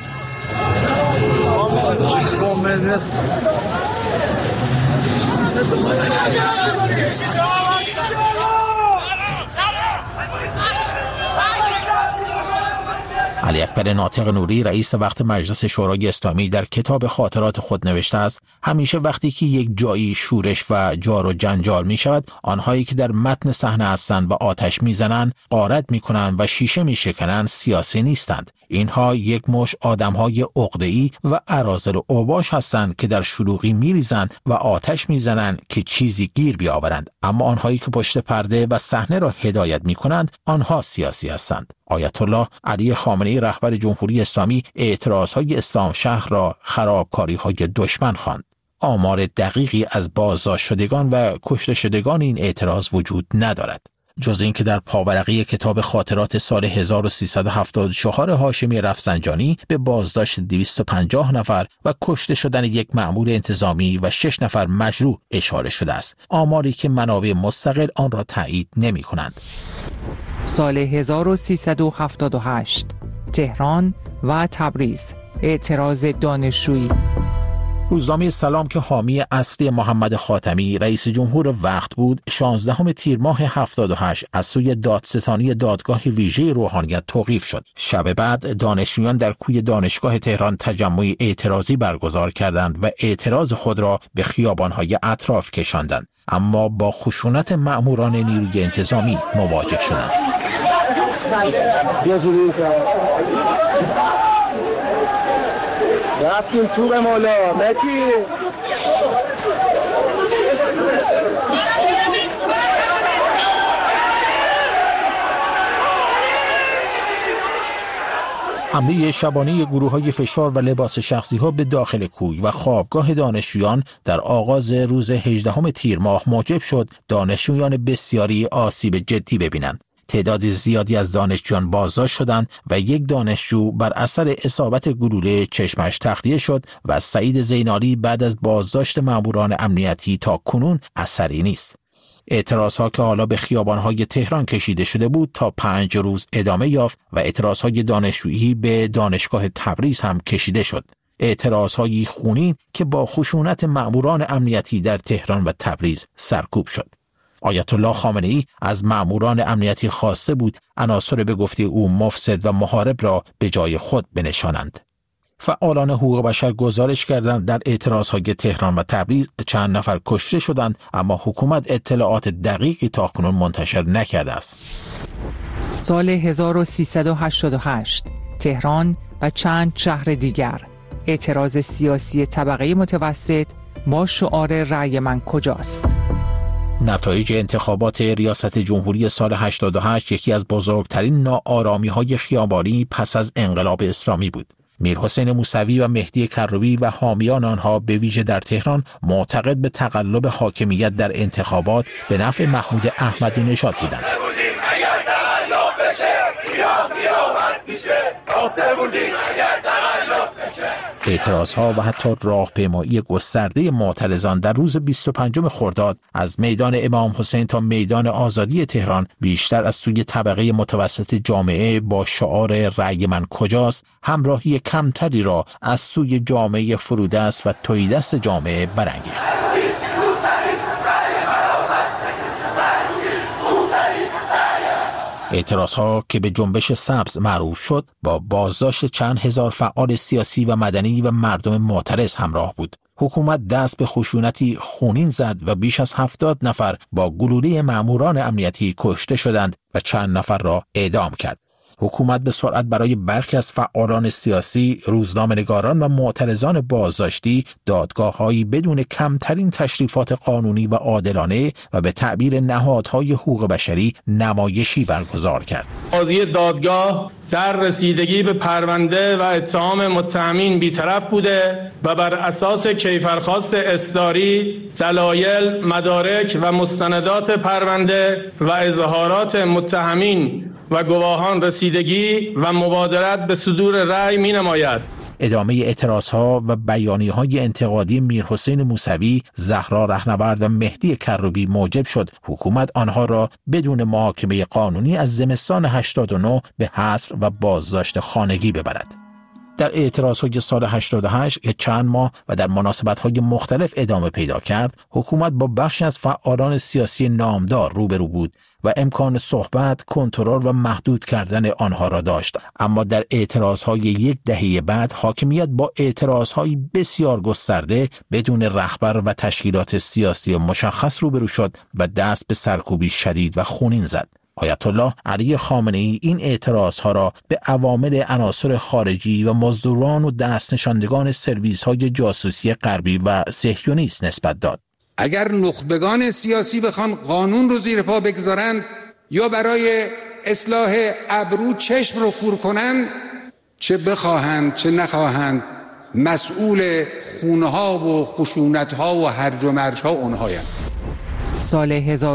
علی اکبر ناطق نوری رئیس وقت مجلس شورای اسلامی در کتاب خاطرات خود نوشته است: همیشه وقتی که یک جایی شورش و جار و جنجال می شود، آنهایی که در متن صحنه هستند و آتش می زنند، غارت می کنند و شیشه می شکنند سیاسی نیستند. اینها یک مش آدمهای عقده‌ای و اراذل و اوباش هستند که در شلوغی می ریزند و آتش می زنند که چیزی گیر بیاورند، اما آنهایی که پشت پرده و صحنه را هدایت می کنند، آنها سیاسی هستند. آیت الله علی خامنه‌ای رهبر جمهوری اسلامی اعتراضهای اسلام شهر را خرابکاری‌های دشمن خواند. آمار دقیقی از بازداشت شدگان و کشته شدگان این اعتراض وجود ندارد، جز اینکه در پاورقی کتاب خاطرات سال 1374 هاشمی رفسنجانی به بازداشت 250 نفر و کشته شدن یک مأمور انتظامی و 6 نفر مجروح اشاره شده است، آماری که منابع مستقل آن را تایید نمی‌کنند. سال 1378 تهران و تبریز، اعتراض دانشجویی. روزنامه سلام که حامی اصلی محمد خاتمی رئیس جمهور وقت بود، 16 تیر ماه 78 از سوی دادستانی دادگاه ویژه روحانیت توقیف شد. شب بعد دانشجویان در کوی دانشگاه تهران تجمع اعتراضی برگزار کردند و اعتراض خود را به خیابان‌های اطراف کشاندند، اما با خشونت مأموران نیروی انتظامی مواجه شدند. رفتیم تو مولا مکی حمله شبانه گروه‌های فشار و لباس شخصی‌ها به داخل کوی و خوابگاه دانشجویان در آغاز روز 18 تیر ماه موجب شد دانشجویان بسیاری آسیب جدی ببینند. تعداد زیادی از دانشجویان بازداشت شدند و یک دانشجو بر اثر اصابت گلوله چشمش تخلیه شد و سعید زینالی بعد از بازداشت ماموران امنیتی تا کنون اثری نیست. اعتراضها که حالا به خیابان‌های تهران کشیده شده بود تا 5 روز ادامه یافت و اعتراضهای دانشجویی به دانشگاه تبریز هم کشیده شد. اعتراضهای خونین که با خشونت ماموران امنیتی در تهران و تبریز سرکوب شد. آیت الله خامنه‌ای از ماموران امنیتی خواسته بود عناصر به گفته او مفسد و محارب را به جای خود بنشانند. فعالان حقوق بشر گزارش کردند در اعتراضهای تهران و تبریز چند نفر کشته شدند، اما حکومت اطلاعات دقیقی تاکنون منتشر نکرده است. سال 1388 تهران و چند شهر دیگر، اعتراض سیاسی طبقه متوسط با شعار رأی من کجاست؟ نتایج انتخابات ریاست جمهوری سال 88 یکی از بزرگترین ناآرامی‌های خیابانی پس از انقلاب اسلامی بود. میرحسین موسوی و مهدی کروبی و حامیان آنها به ویژه در تهران معتقد به تقلب حاکمیت در انتخابات به نفع محمود احمدی نژاد بودند. اعتراضها و حتی راهپیمایی گسترده معترضان در روز 25 خرداد از میدان امام حسین تا میدان آزادی تهران بیشتر از سوی طبقه متوسط جامعه با شعار رأی من کجاست همراهی کمتری را از سوی جامعه فرودست و تهیدست جامعه برانگیخت. اعتراضها که به جنبش سبز معروف شد با بازداشت چند هزار فعال سیاسی و مدنی و مردم معترض همراه بود. حکومت دست به خشونتی خونین زد و بیش از 70 نفر با گلوله ماموران امنیتی کشته شدند و چند نفر را اعدام کرد. حکومت به سرعت برای برخی از فعالان سیاسی، روزنامه‌نگاران و معترضان بازداشتی دادگاه‌هایی بدون کمترین تشریفات قانونی و عادلانه و به تعبیر نهادهای حقوق بشری نمایشی برگزار کرد. قاضی دادگاه در رسیدگی به پرونده و اتهام متهمین بی‌طرف بوده و بر اساس کیفرخواست اصراری دلایل، مدارک و مستندات پرونده و اظهارات متهمین و گواهان رسیدگی و مبادرت به صدور رأی می‌نماید. ادامه اعتراضها و بیانیه‌های انتقادی میرحسین موسوی، زهرا رهنورد و مهدی کروبی موجب شد حکومت آنها را بدون محاکمه قانونی از زمستان 89 به حصر و بازداشت خانگی ببرد. در اعتراضهای سال 88 که چند ماه و در مناسبت‌های مختلف ادامه پیدا کرد، حکومت با بخشی از فعالان سیاسی نامدار روبرو بود و امکان صحبت، کنترل و محدود کردن آنها را داشت. اما در اعتراضهای یک دهه بعد حاکمیت با اعتراضهای بسیار گسترده بدون رهبر و تشکیلات سیاسی مشخص روبرو شد و دست به سرکوبی شدید و خونین زد. آیت الله علی خامنه‌ای این اعتراضها را به عوامل عناصر خارجی و مزدوران و دست نشاندگان سرویس‌های جاسوسی غربی و صهیونیست نسبت داد. اگر نخبگان سیاسی بخوان قانون رو زیر پا بگذارند یا برای اصلاح ابرو چشم رو کور کنند، چه بخواهند چه نخواهند مسئول خونه‌ها و خشونت‌ها و هرج و مرج‌ها اونهایند. سال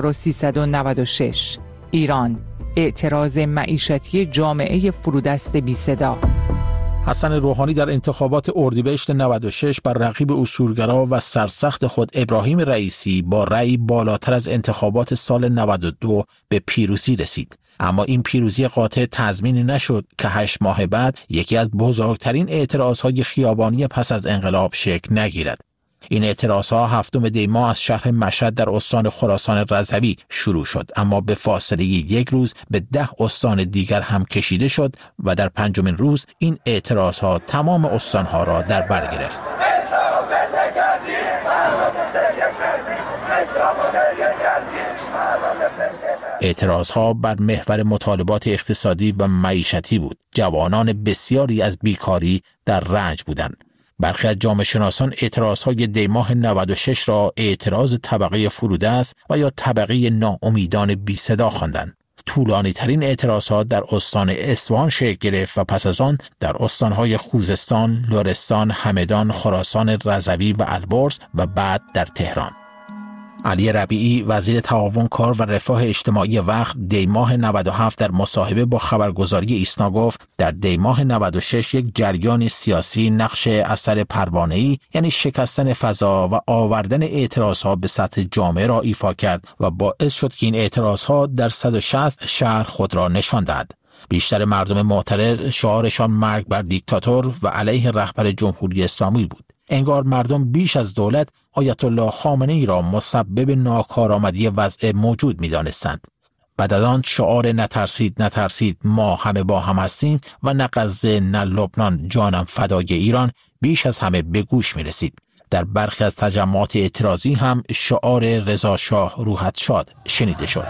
1396 ایران، اعتراض معیشتی جامعه فرودست بی صدا. حسن روحانی در انتخابات اردیبهشت 96 بر رقیب اصولگرا و سرسخت خود ابراهیم رئیسی با رأی بالاتر از انتخابات سال 92 به پیروزی رسید. اما این پیروزی قاطع تضمینی نشد که 8 ماه بعد یکی از بزرگترین اعتراضهای خیابانی پس از انقلاب شکل نگیرد. این اعتراضها 7 دی ماه از شهر مشهد در استان خراسان رضوی شروع شد، اما به فاصله یک روز به 10 استان دیگر هم کشیده شد و در 5مین روز این اعتراضها تمام استانها را در بر گرفت. اعتراضها بر محور مطالبات اقتصادی و معیشتی بود. جوانان بسیاری از بیکاری در رنج بودند. برخی از جامعه شناسان اعتراضهای دی ماه 96 را اعتراض طبقه فرودست و یا طبقه ناامیدان بی صدا خواندند. طولانی ترین اعتراضات در استان اصفهان شکل گرفت و پس از آن در استانهای خوزستان، لرستان، همدان، خراسان رضوی و البرز و بعد در تهران. علی ربیعی وزیر تعاون کار و رفاه اجتماعی وقت دی ماه 97 در مصاحبه با خبرگزاری ایسنا گفت در دی ماه 96 یک جریان سیاسی نقش اثر پروانه‌ای یعنی شکستن فضا و آوردن اعتراضها به سطح جامعه را ایفا کرد و باعث شد که این اعتراضها در 160 شهر خود را نشان دهد. بیشتر مردم معترض شعارشان مرگ بر دیکتاتور و علیه رهبر جمهوری اسلامی بود. انگار مردم بیش از دولت آیت الله خامنه‌ای را مسبب ناکارآمدی وضع موجود می‌دانستند. بعد از آن شعار نترسید ما همه با هم هستیم و نه غزه نه لبنان جانم فدای ایران بیش از همه به گوش می‌رسید. در برخی از تجمعات اعتراضی هم شعار رضا شاه روحت شاد شنیده شد.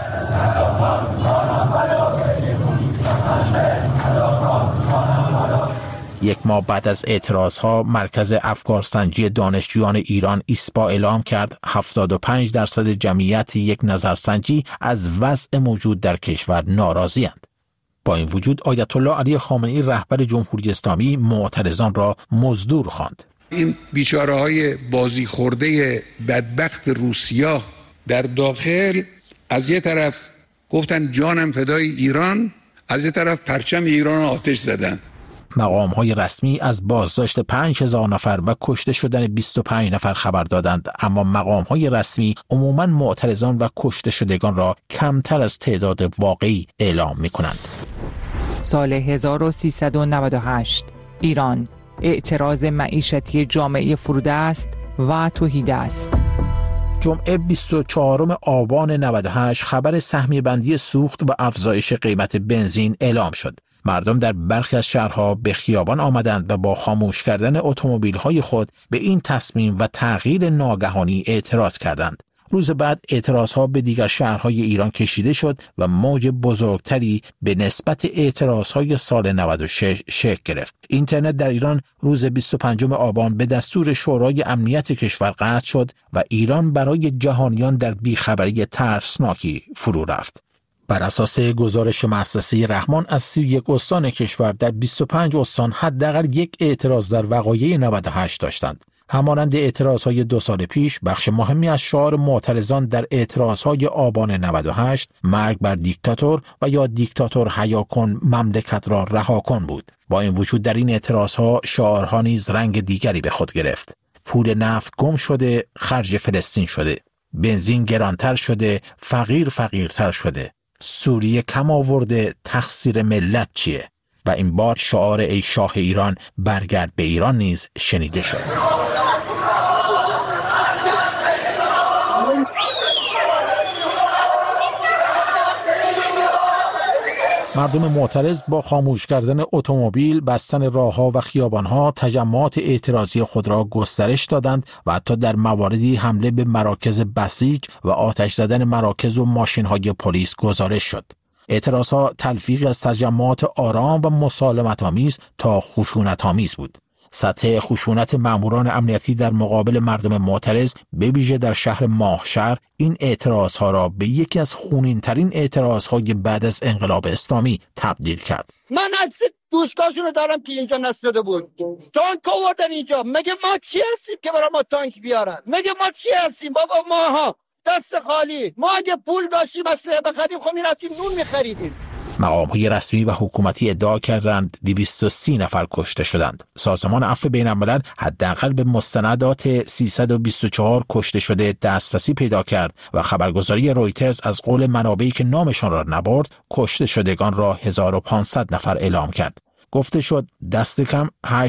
یک ماه بعد از اعتراضها مرکز افکارسنجی دانشجویان ایران ایسپا اعلام کرد 75% جمعیت یک نظرسنجی از وضع موجود در کشور ناراضی‌اند. با این وجود آیت الله علی خامنه‌ای رهبر جمهوری اسلامی معترضان را مزدور خواند. این بیچاره‌های بازی خورده بدبخت روسیا در داخل از یه طرف گفتن جانم فدای ایران، از یه طرف پرچم ایران آتش زدن. مقام‌های رسمی از بازداشت 5000 نفر و کشته شدن 25 نفر خبر دادند، اما مقام‌های رسمی عموماً معترضان و کشته شدگان را کمتر از تعداد واقعی اعلام می‌کنند. سال 1398 ایران، اعتراض معیشتی جامعه فرودست و توحیدست. جمعه 24 آبان 98 خبر سهمیه بندی سوخت و افزایش قیمت بنزین اعلام شد. مردم در برخی از شهرها به خیابان آمدند و با خاموش کردن اتومبیل‌های خود به این تصمیم و تغییر ناگهانی اعتراض کردند. روز بعد اعتراضها به دیگر شهرهای ایران کشیده شد و موج بزرگتری به نسبت اعتراضهای سال 96 شکل گرفت. اینترنت در ایران روز 25 آبان به دستور شورای امنیت کشور قطع شد و ایران برای جهانیان در بیخبری ترسناکی فرو رفت. بر اساس گزارش مؤسسه رحمان از 31 استان کشور در 25 استان حداقل یک اعتراض در وقایع 98 داشتند. همانند اعتراضهای 2 سال پیش، بخش مهمی از شعار معترضان در اعتراضهای آبان 98 مرگ بر دیکتاتور و یا دیکتاتور حیا کن مملکت را رها کن بود. با این وجود در این اعتراضها شعارها نیز رنگ دیگری به خود گرفت. پول نفت گم شده، خرج فلسطین شده. بنزین گرانتر شده، فقیرتر شده. سوریه کم آورده، تقصیر ملت چیه؟ و این بار شعار ای شاه ایران برگرد به ایران نیز شنیده شد. مردم معترض با خاموش کردن اتومبیل، بستن راه‌ها و خیابان‌ها تجمعات اعتراضی خود را گسترش دادند و حتی در مواردی حمله به مراکز بسیج و آتش زدن مراکز و ماشین‌های پلیس گزارش شد. اعتراضها تلفیقی از تجمعات آرام و مسالمت‌آمیز تا خشونت‌آمیز بود. سطح خشونت ماموران امنیتی در مقابل مردم معترض به ویژه در شهر ماهشهر این اعتراضها را به یکی از خونین‌ترین اعتراضهای بعد از انقلاب اسلامی تبدیل کرد. من عکس دوستاشونو دارم که اینجا نساده بود. تانک آوردن اینجا. مگه ما چی هستیم که برای ما تانک بیارن؟ مگه ما چی هستیم بابا؟ ماها دست خالی. ما اگه پول داشتیم اسلحه بخریم خب میرفتیم نون میخریدیم. مقام‌های رسمی و حکومتی ادعا کردند 230 نفر کشته شدند. سازمان عفو بین‌الملل حداقل به مستندات 324 کشته شده دسترسی پیدا کرد و خبرگزاری رویترز از قول منابعی که نامشان را نبرد کشته شدگان را 1500 نفر اعلام کرد. گفته شد دست کم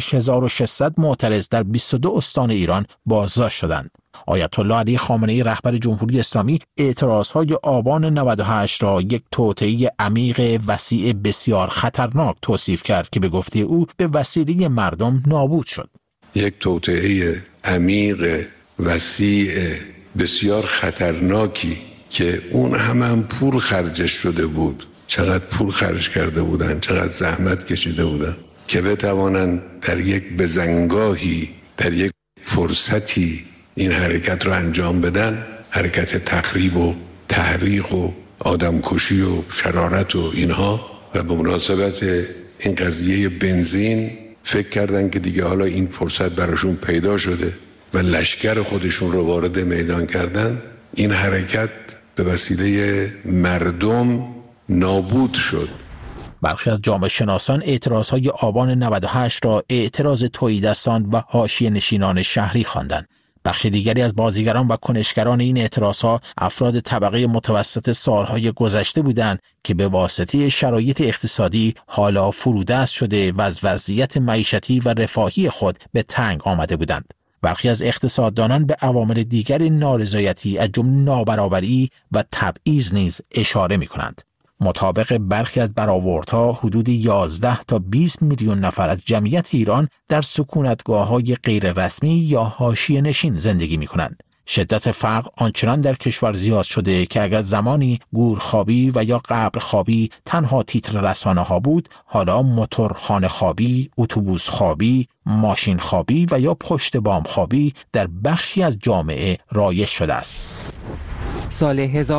8600 معترض در 22 استان ایران بازداشت شدند. آیت الله علی خامنه‌ای رهبر جمهوری اسلامی اعتراضهای آبان 98 را یک توطئه عمیق وسیع بسیار خطرناک توصیف کرد که به گفته او به وسیله مردم نابود شد. یک توطئه عمیق وسیع بسیار خطرناکی که اون هم پول خرجش شده بود. چقدر پول خرج کرده بودن، چقدر زحمت کشیده بودن که بتوانند در یک بزنگاهی، در یک فرصتی این حرکت رو انجام بدن. حرکت تخریب و تحریق و آدمکشی و شرارت و اینها. و به مناسبت این قضیه بنزین فکر کردن که دیگه حالا این فرصت براشون پیدا شده و لشکر خودشون رو وارد میدان کردن. این حرکت به وسیله مردم نابود شد. برخی از جامعه شناسان اعتراضهای آبان 98 را اعتراض تهیدستان و حاشیه نشینان شهری خواندند. بخش دیگری از بازیگران و کنشگران این اعتراضها افراد طبقه متوسط سالهای گذشته بودند که به واسطه شرایط اقتصادی حالا فرودست شده و از وضعیت معیشتی و رفاهی خود به تنگ آمده بودند. برخی از اقتصاددانان به عوامل دیگر نارضایتی از جمله نابرابری و تبعیض نیز اشاره می‌کنند. مطابق برخی از برآوردها حدود 11 تا 20 میلیون نفر از جمعیت ایران در سکونتگاه‌های غیر رسمی یا حاشیه نشین زندگی می‌کنند. شدت فقر آنچنان در کشور زیاد شده که اگر زمانی گورخوابی و یا قبرخوابی تنها تیتر رسانه‌ها بود، حالا موتورخانه خوابی، اتوبوس خوابی، ماشین خوابی و یا پشت بام خوابی در بخشی از جامعه رایج شده است. سال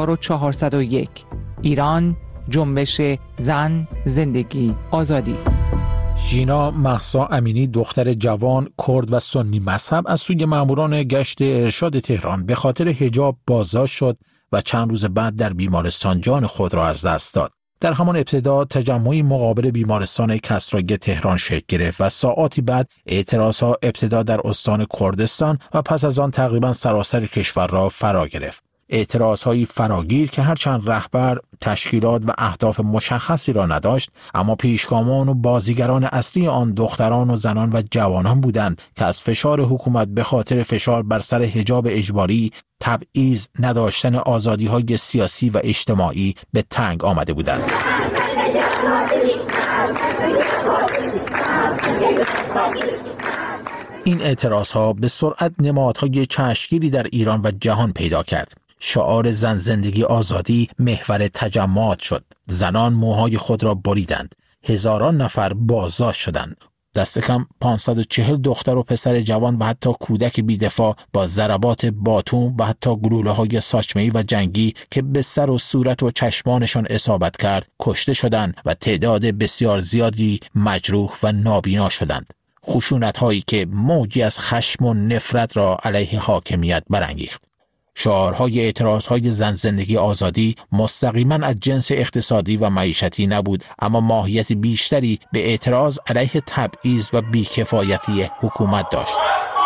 1401 ایران، جنبش زن، زندگی، آزادی. ژینا مهسا امینی دختر جوان کرد و سنی مذهب از سوی ماموران گشت ارشاد تهران به خاطر حجاب بازداشت شد و چند روز بعد در بیمارستان جان خود را از دست داد. در همان ابتدا تجمعی مقابل بیمارستان کسرایی تهران شکل گرفت و ساعاتی بعد اعتراضها ابتدا در استان کردستان و پس از آن تقریبا سراسر کشور را فرا گرفت. اعتراضهای فراگیر که هرچند رهبر تشکیلات و اهداف مشخصی را نداشت، اما پیشگامان و بازیگران اصلی آن دختران و زنان و جوانان بودند که از فشار حکومت به خاطر فشار بر سر حجاب اجباری، تبعیض، نداشتن آزادی‌های سیاسی و اجتماعی به تنگ آمده بودند. این اعتراضها به سرعت نمادهای چشمگیری در ایران و جهان پیدا کرد. شعار زن زندگی آزادی محور تجمعات شد. زنان موهای خود را بریدند. هزاران نفر بازداشت شدند. دست کم 540 دختر و پسر جوان و حتی کودک بی‌دفاع با ضربات باتوم و حتی گلوله‌های ساچمه‌ای و جنگی که به سر و صورت و چشمانشان اصابت کرد کشته شدند و تعداد بسیار زیادی مجروح و نابینا شدند. خشونت‌هایی که موجی از خشم و نفرت را علیه حاکمیت برانگیخت. شعارهای اعتراضهای زن زندگی آزادی مستقیما از جنس اقتصادی و معیشتی نبود، اما ماهیت بیشتری به اعتراض علیه تبعیض و بیکفایتی حکومت داشت.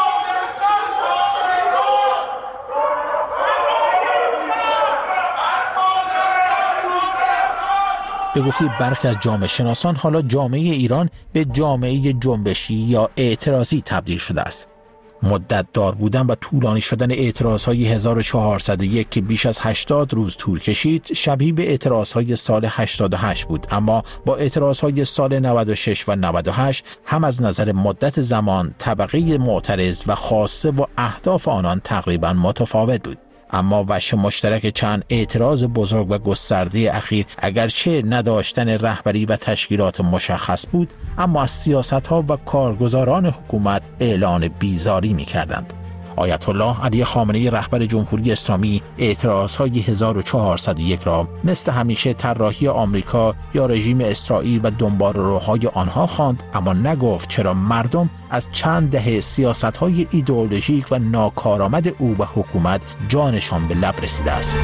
به گفته برخی از جامعه شناسان، حالا جامعه ایران به جامعه جنبشی یا اعتراضی تبدیل شده است. مدت دار بودن و طولانی شدن اعتراضهای 1401 که بیش از 80 روز طول کشید شبیه به اعتراضهای سال 88 بود، اما با اعتراضهای سال 96 و 98 هم از نظر مدت زمان، طبقه معترض و خواسته و اهداف آنان تقریبا متفاوت بود. اما وجه مشترک چند اعتراض بزرگ و گسترده اخیر اگرچه نداشتن رهبری و تشکیلات مشخص بود، اما از سیاست‌ها و کارگزاران حکومت اعلان بیزاری می‌کردند. آیت الله علی خامنه‌ای رهبر جمهوری اسلامی اعتراضهای 1401 را مثل همیشه طراحی آمریکا یا رژیم اسرائیل و دنباله‌روهای آنها خواند، اما نگفت چرا مردم از چند دهه سیاست‌های ایدئولوژیک و ناکارآمد او و حکومت جانشان به لب رسیده است.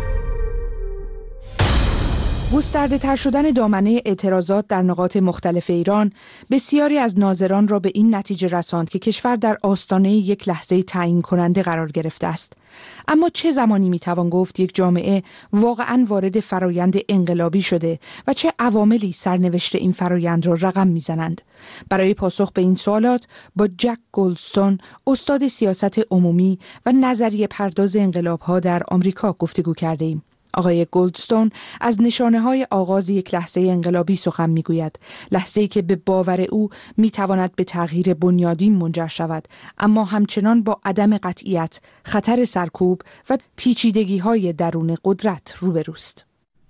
گسترده تر شدن دامنه اعتراضات در نقاط مختلف ایران بسیاری از ناظران را به این نتیجه رساند که کشور در آستانه یک لحظه تعیین کننده قرار گرفته است. اما چه زمانی میتوان گفت یک جامعه واقعاً وارد فرایند انقلابی شده و چه عواملی سرنوشت این فرایند را رقم میزنند؟ برای پاسخ به این سوالات با جک گلدستون، استاد سیاست عمومی و نظریه پرداز انقلاب‌ها در آمریکا گفتگو کردیم. آقای گلدستون از نشانه‌های آغاز یک لحظه انقلابی سخن می‌گوید، لحظه‌ای که به باور او می‌تواند به تغییر بنیادین منجر شود، اما همچنان با عدم قطعیت، خطر سرکوب و پیچیدگی‌های درون قدرت روبروست.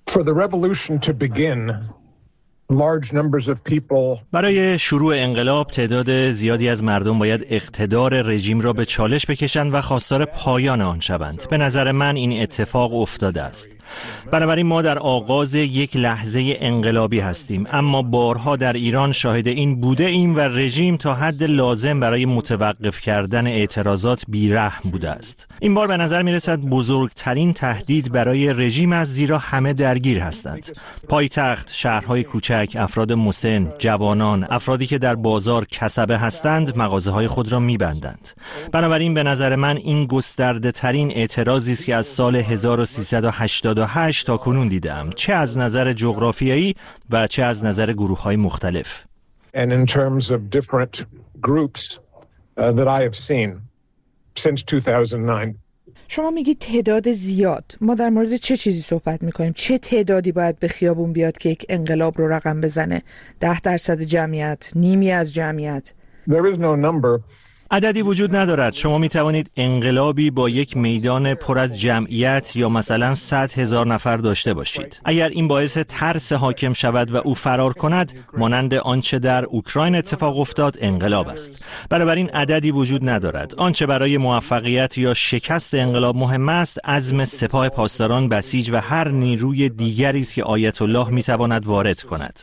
برای شروع انقلاب تعداد زیادی از مردم باید اقتدار رژیم را به چالش بکشند و خواستار پایان آن شوند. به نظر من این اتفاق افتاده است. بنابراین ما در آغاز یک لحظه انقلابی هستیم، اما بارها در ایران شاهد این بوده ایم و رژیم تا حد لازم برای متوقف کردن اعتراضات بیرحم بوده است. این بار به نظر می رسد بزرگترین تهدید برای رژیم است، زیرا همه درگیر هستند. پایتخت، شهرهای کوچک، افراد مسن، جوانان، افرادی که در بازار کسبه هستند مغازه‌های خود را می‌بندند. بنابراین به نظر من این گسترده ترین اعتراضی است که از سال 1388 تا کنون دیدم، چه از نظر جغرافیایی و چه از نظر گروه‌های مختلف. And in terms of different groups that I have seen since 2009. شما میگید تعداد زیاد. ما در مورد چه چیزی صحبت میکنیم؟ چه تعدادی باید به خیابون بیاد که یک انقلاب رو رقم بزنه؟ 10% جمعیت؟ نیمی از جمعیت؟ There is no number. عددی وجود ندارد. شما می توانید انقلابی با یک میدان پر از جمعیت یا مثلا 100,000 نفر داشته باشید. اگر این باعث ترس حاکم شود و او فرار کند، مانند آنچه در اوکراین اتفاق افتاد، انقلاب است. بنابراین عددی وجود ندارد. آنچه برای موفقیت یا شکست انقلاب مهم است، عزم سپاه پاسداران بسیج و هر نیروی دیگری است که آیت الله می تواند وارد کند.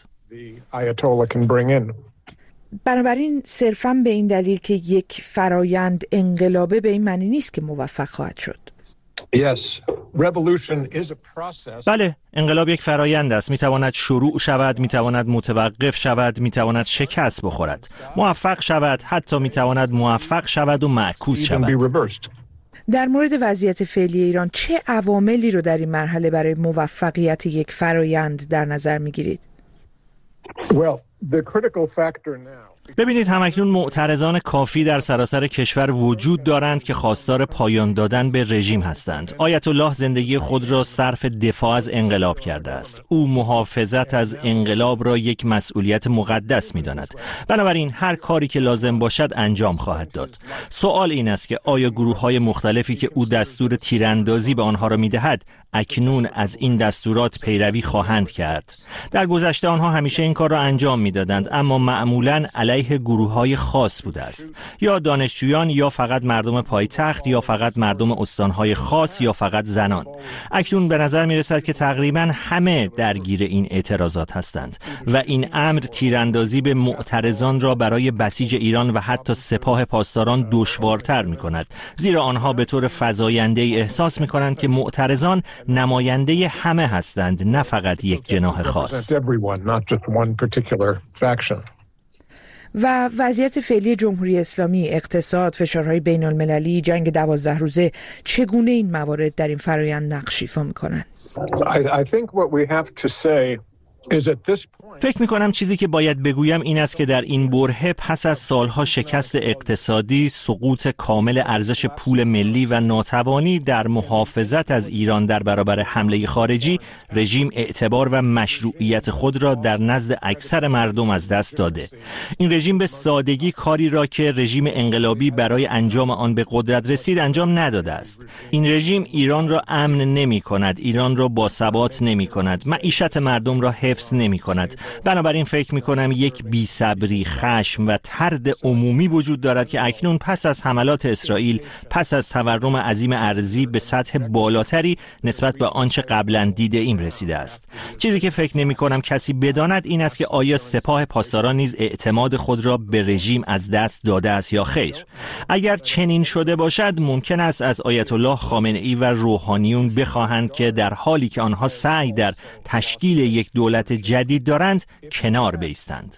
بنابراین صرفاً به این دلیل که یک فرایند انقلابه به این معنی نیست که موفق خواهد شد. بله، انقلاب یک فرایند است. میتواند شروع شود، میتواند متوقف شود، میتواند شکست بخورد، موفق شود، حتی میتواند موفق شود و معکوس شود. در مورد وضعیت فعلی ایران چه عواملی رو در این مرحله برای موفقیت یک فرایند در نظر میگیرید؟ Well, the critical factor now. ببینید همکنون معترضان کافی در سراسر کشور وجود دارند که خواستار پایان دادن به رژیم هستند. آیت الله زندگی خود را صرف دفاع از انقلاب کرده است. او محافظت از انقلاب را یک مسئولیت مقدس می‌داند. بنابراین هر کاری که لازم باشد انجام خواهد داد. سوال این است که آیا گروه‌های مختلفی که او دستور تیراندازی به آنها را می‌دهد اکنون از این دستورات پیروی خواهند کرد؟ در گذشته آنها همیشه این کار را انجام می‌دادند، اما معمولاً علیه گروه‌های خاص بوده است، یا دانشجویان، یا فقط مردم پایتخت، یا فقط مردم استان‌های خاص، یا فقط زنان. اکنون به نظر می‌رسد که تقریباً همه درگیر این اعتراضات هستند و این امر تیراندازی به معترضان را برای بسیج ایران و حتی سپاه پاسداران دشوارتر می‌کند، زیرا آنها به طور فزاینده‌ای احساس می‌کنند که معترضان نماینده همه هستند، نه فقط یک جناح خاص. و وضعیت فعلی جمهوری اسلامی، اقتصاد، فشارهای بین المللی، جنگ 12 روزه، چگونه این موارد در این فرایند نقش ایفا می‌کنند؟ فکر می‌کنم چیزی که باید بگویم این است که در این برهه پس از سالها شکست اقتصادی، سقوط کامل ارزش پول ملی و ناتوانی در محافظت از ایران در برابر حمله خارجی، رژیم اعتبار و مشروعیت خود را در نزد اکثر مردم از دست داده. این رژیم به سادگی کاری را که رژیم انقلابی برای انجام آن به قدرت رسید انجام نداده است. این رژیم ایران را امن نمی‌کند، ایران را باثبات نمی‌کند، معیشت مردم را حفظ نمی‌کند. بنابراین فکر می‌کنم یک بی‌صبری، خشم و طرد عمومی وجود دارد که اکنون پس از حملات اسرائیل، پس از تورم عظیم ارزی به سطح بالاتری نسبت به آنچه قبلا دیده ایم رسیده است. چیزی که فکر نمی‌کنم کسی بداند این است که آیا سپاه پاسداران نیز اعتماد خود را به رژیم از دست داده است یا خیر. اگر چنین شده باشد ممکن است از آیت الله خامنه‌ای و روحانیون بخواهند که در حالی که آنها سعی در تشکیل یک دولت جدید دارند کنار بایستند.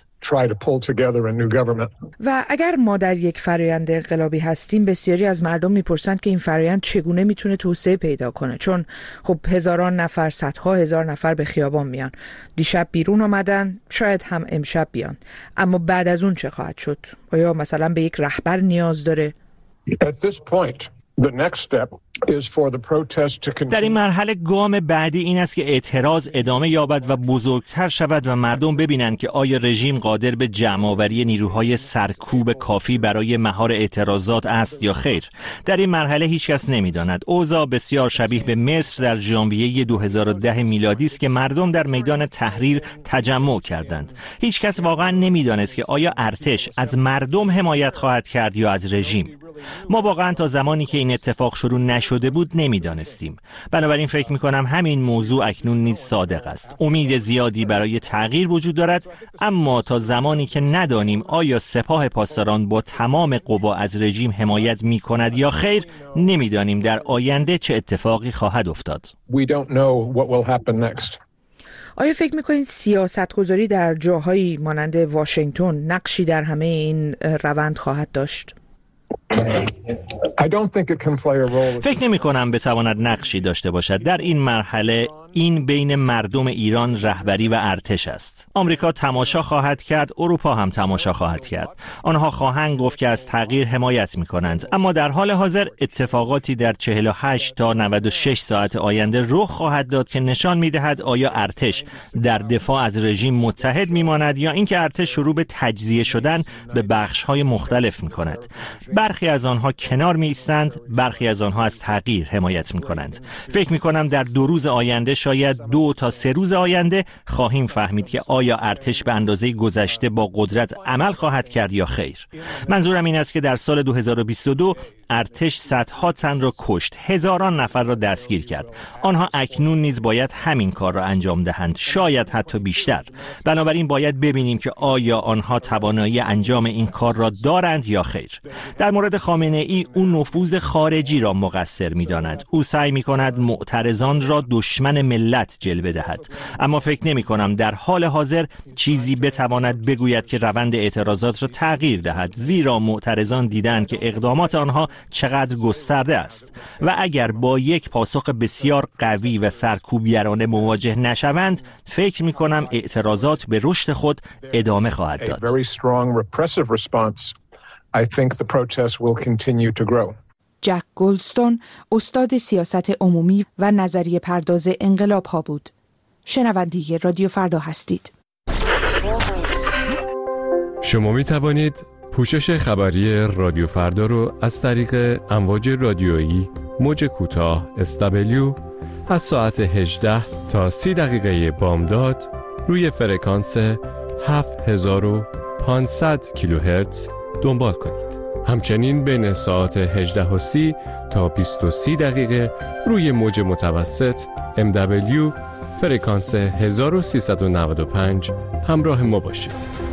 و اگر ما در یک فرایند انقلابی هستیم، بسیاری از مردم میپرسند که این فرایند چگونه میتونه توسعه پیدا کنه، چون خب هزاران نفر، صدها هزار نفر به خیابان میان. دیشب بیرون آمدن، شاید هم امشب بیان، اما بعد از اون چه خواهد شد؟ آیا مثلا به یک رهبر نیاز داره؟ در این مرحله گام بعدی این است که اعتراض ادامه یابد و بزرگتر شود و مردم ببینند که آیا رژیم قادر به جمع‌آوری نیروهای سرکوب کافی برای مهار اعتراضات است یا خیر. در این مرحله هیچ کس نمی‌داند. اوضاع بسیار شبیه به مصر در ژانویه 2010 میلادی است که مردم در میدان تحریر تجمع کردند. هیچ کس واقعا نمی‌دانست که آیا ارتش از مردم حمایت خواهد کرد یا از رژیم. ما واقعا تا زمانی که این اتفاق شروع نشده بود نمیدانستیم. بنابراین فکر میکنم همین موضوع اکنون نیز صادق است. امید زیادی برای تغییر وجود دارد، اما تا زمانی که ندانیم آیا سپاه پاسداران با تمام قوا از رژیم حمایت میکند یا خیر، نمیدانیم در آینده چه اتفاقی خواهد افتاد. آیا فکر میکنید سیاستگذاری در جاهایی مانند واشنگتن نقشی در همه این روند خواهد داشت؟ فکر نمی کنم بتواند نقشی داشته باشد. در این مرحله این بین مردم ایران، رهبری و ارتش است. آمریکا تماشا خواهد کرد، اروپا هم تماشا خواهد کرد. آنها خواهند گفت که از تغییر حمایت می کنند، اما در حال حاضر اتفاقاتی در 48 تا 96 ساعت آینده رخ خواهد داد که نشان می دهد آیا ارتش در دفاع از رژیم متحد می ماند یا اینکه ارتش شروع به تجزیه شدن به بخش‌های مختلف می کند. برخی از آنها کنار می ایستند، برخی از آنها از تغییر حمایت می کنند. فکر می کنم در 2 روز آینده، شاید 2 تا 3 روز آینده خواهیم فهمید که آیا ارتش به اندازه گذشته با قدرت عمل خواهد کرد یا خیر. منظورم این است که در سال 2022 ارتش صدها تن را کشت، هزاران نفر را دستگیر کرد. آنها اکنون نیز باید همین کار را انجام دهند، شاید حتی بیشتر. بنابراین باید ببینیم که آیا آنها توانایی انجام این کار را دارند یا خیر. در مورد خامنه‌ای، او نفوذ خارجی را مقصر می‌داند. او سعی می‌کند معترضان را دشمن ملت جلوه دهد. اما فکر نمی کنم در حال حاضر چیزی بتواند بگوید که روند اعتراضات را تغییر دهد، زیرا معترضان دیدند که اقدامات آنها چقدر گسترده است و اگر با یک پاسخ بسیار قوی و سرکوبگرانه مواجه نشوند، فکر می کنم اعتراضات به رشد خود ادامه خواهد داد. جک گلدستون استاد سیاست عمومی و نظریه پرداز انقلاب ها بود. شنونده رادیو فردا هستید. شما می توانید پوشش خبری رادیو فردا رو از طریق امواج رادیویی موج کوتاه SW از ساعت 18 تا 30 دقیقه بامداد روی فرکانس 7500 کیلوهرتز دنبال کنید. همچنین بین ساعت 18:30 تا 20:30 دقیقه روی موج متوسط MW فرکانس 1395 همراه ما باشید.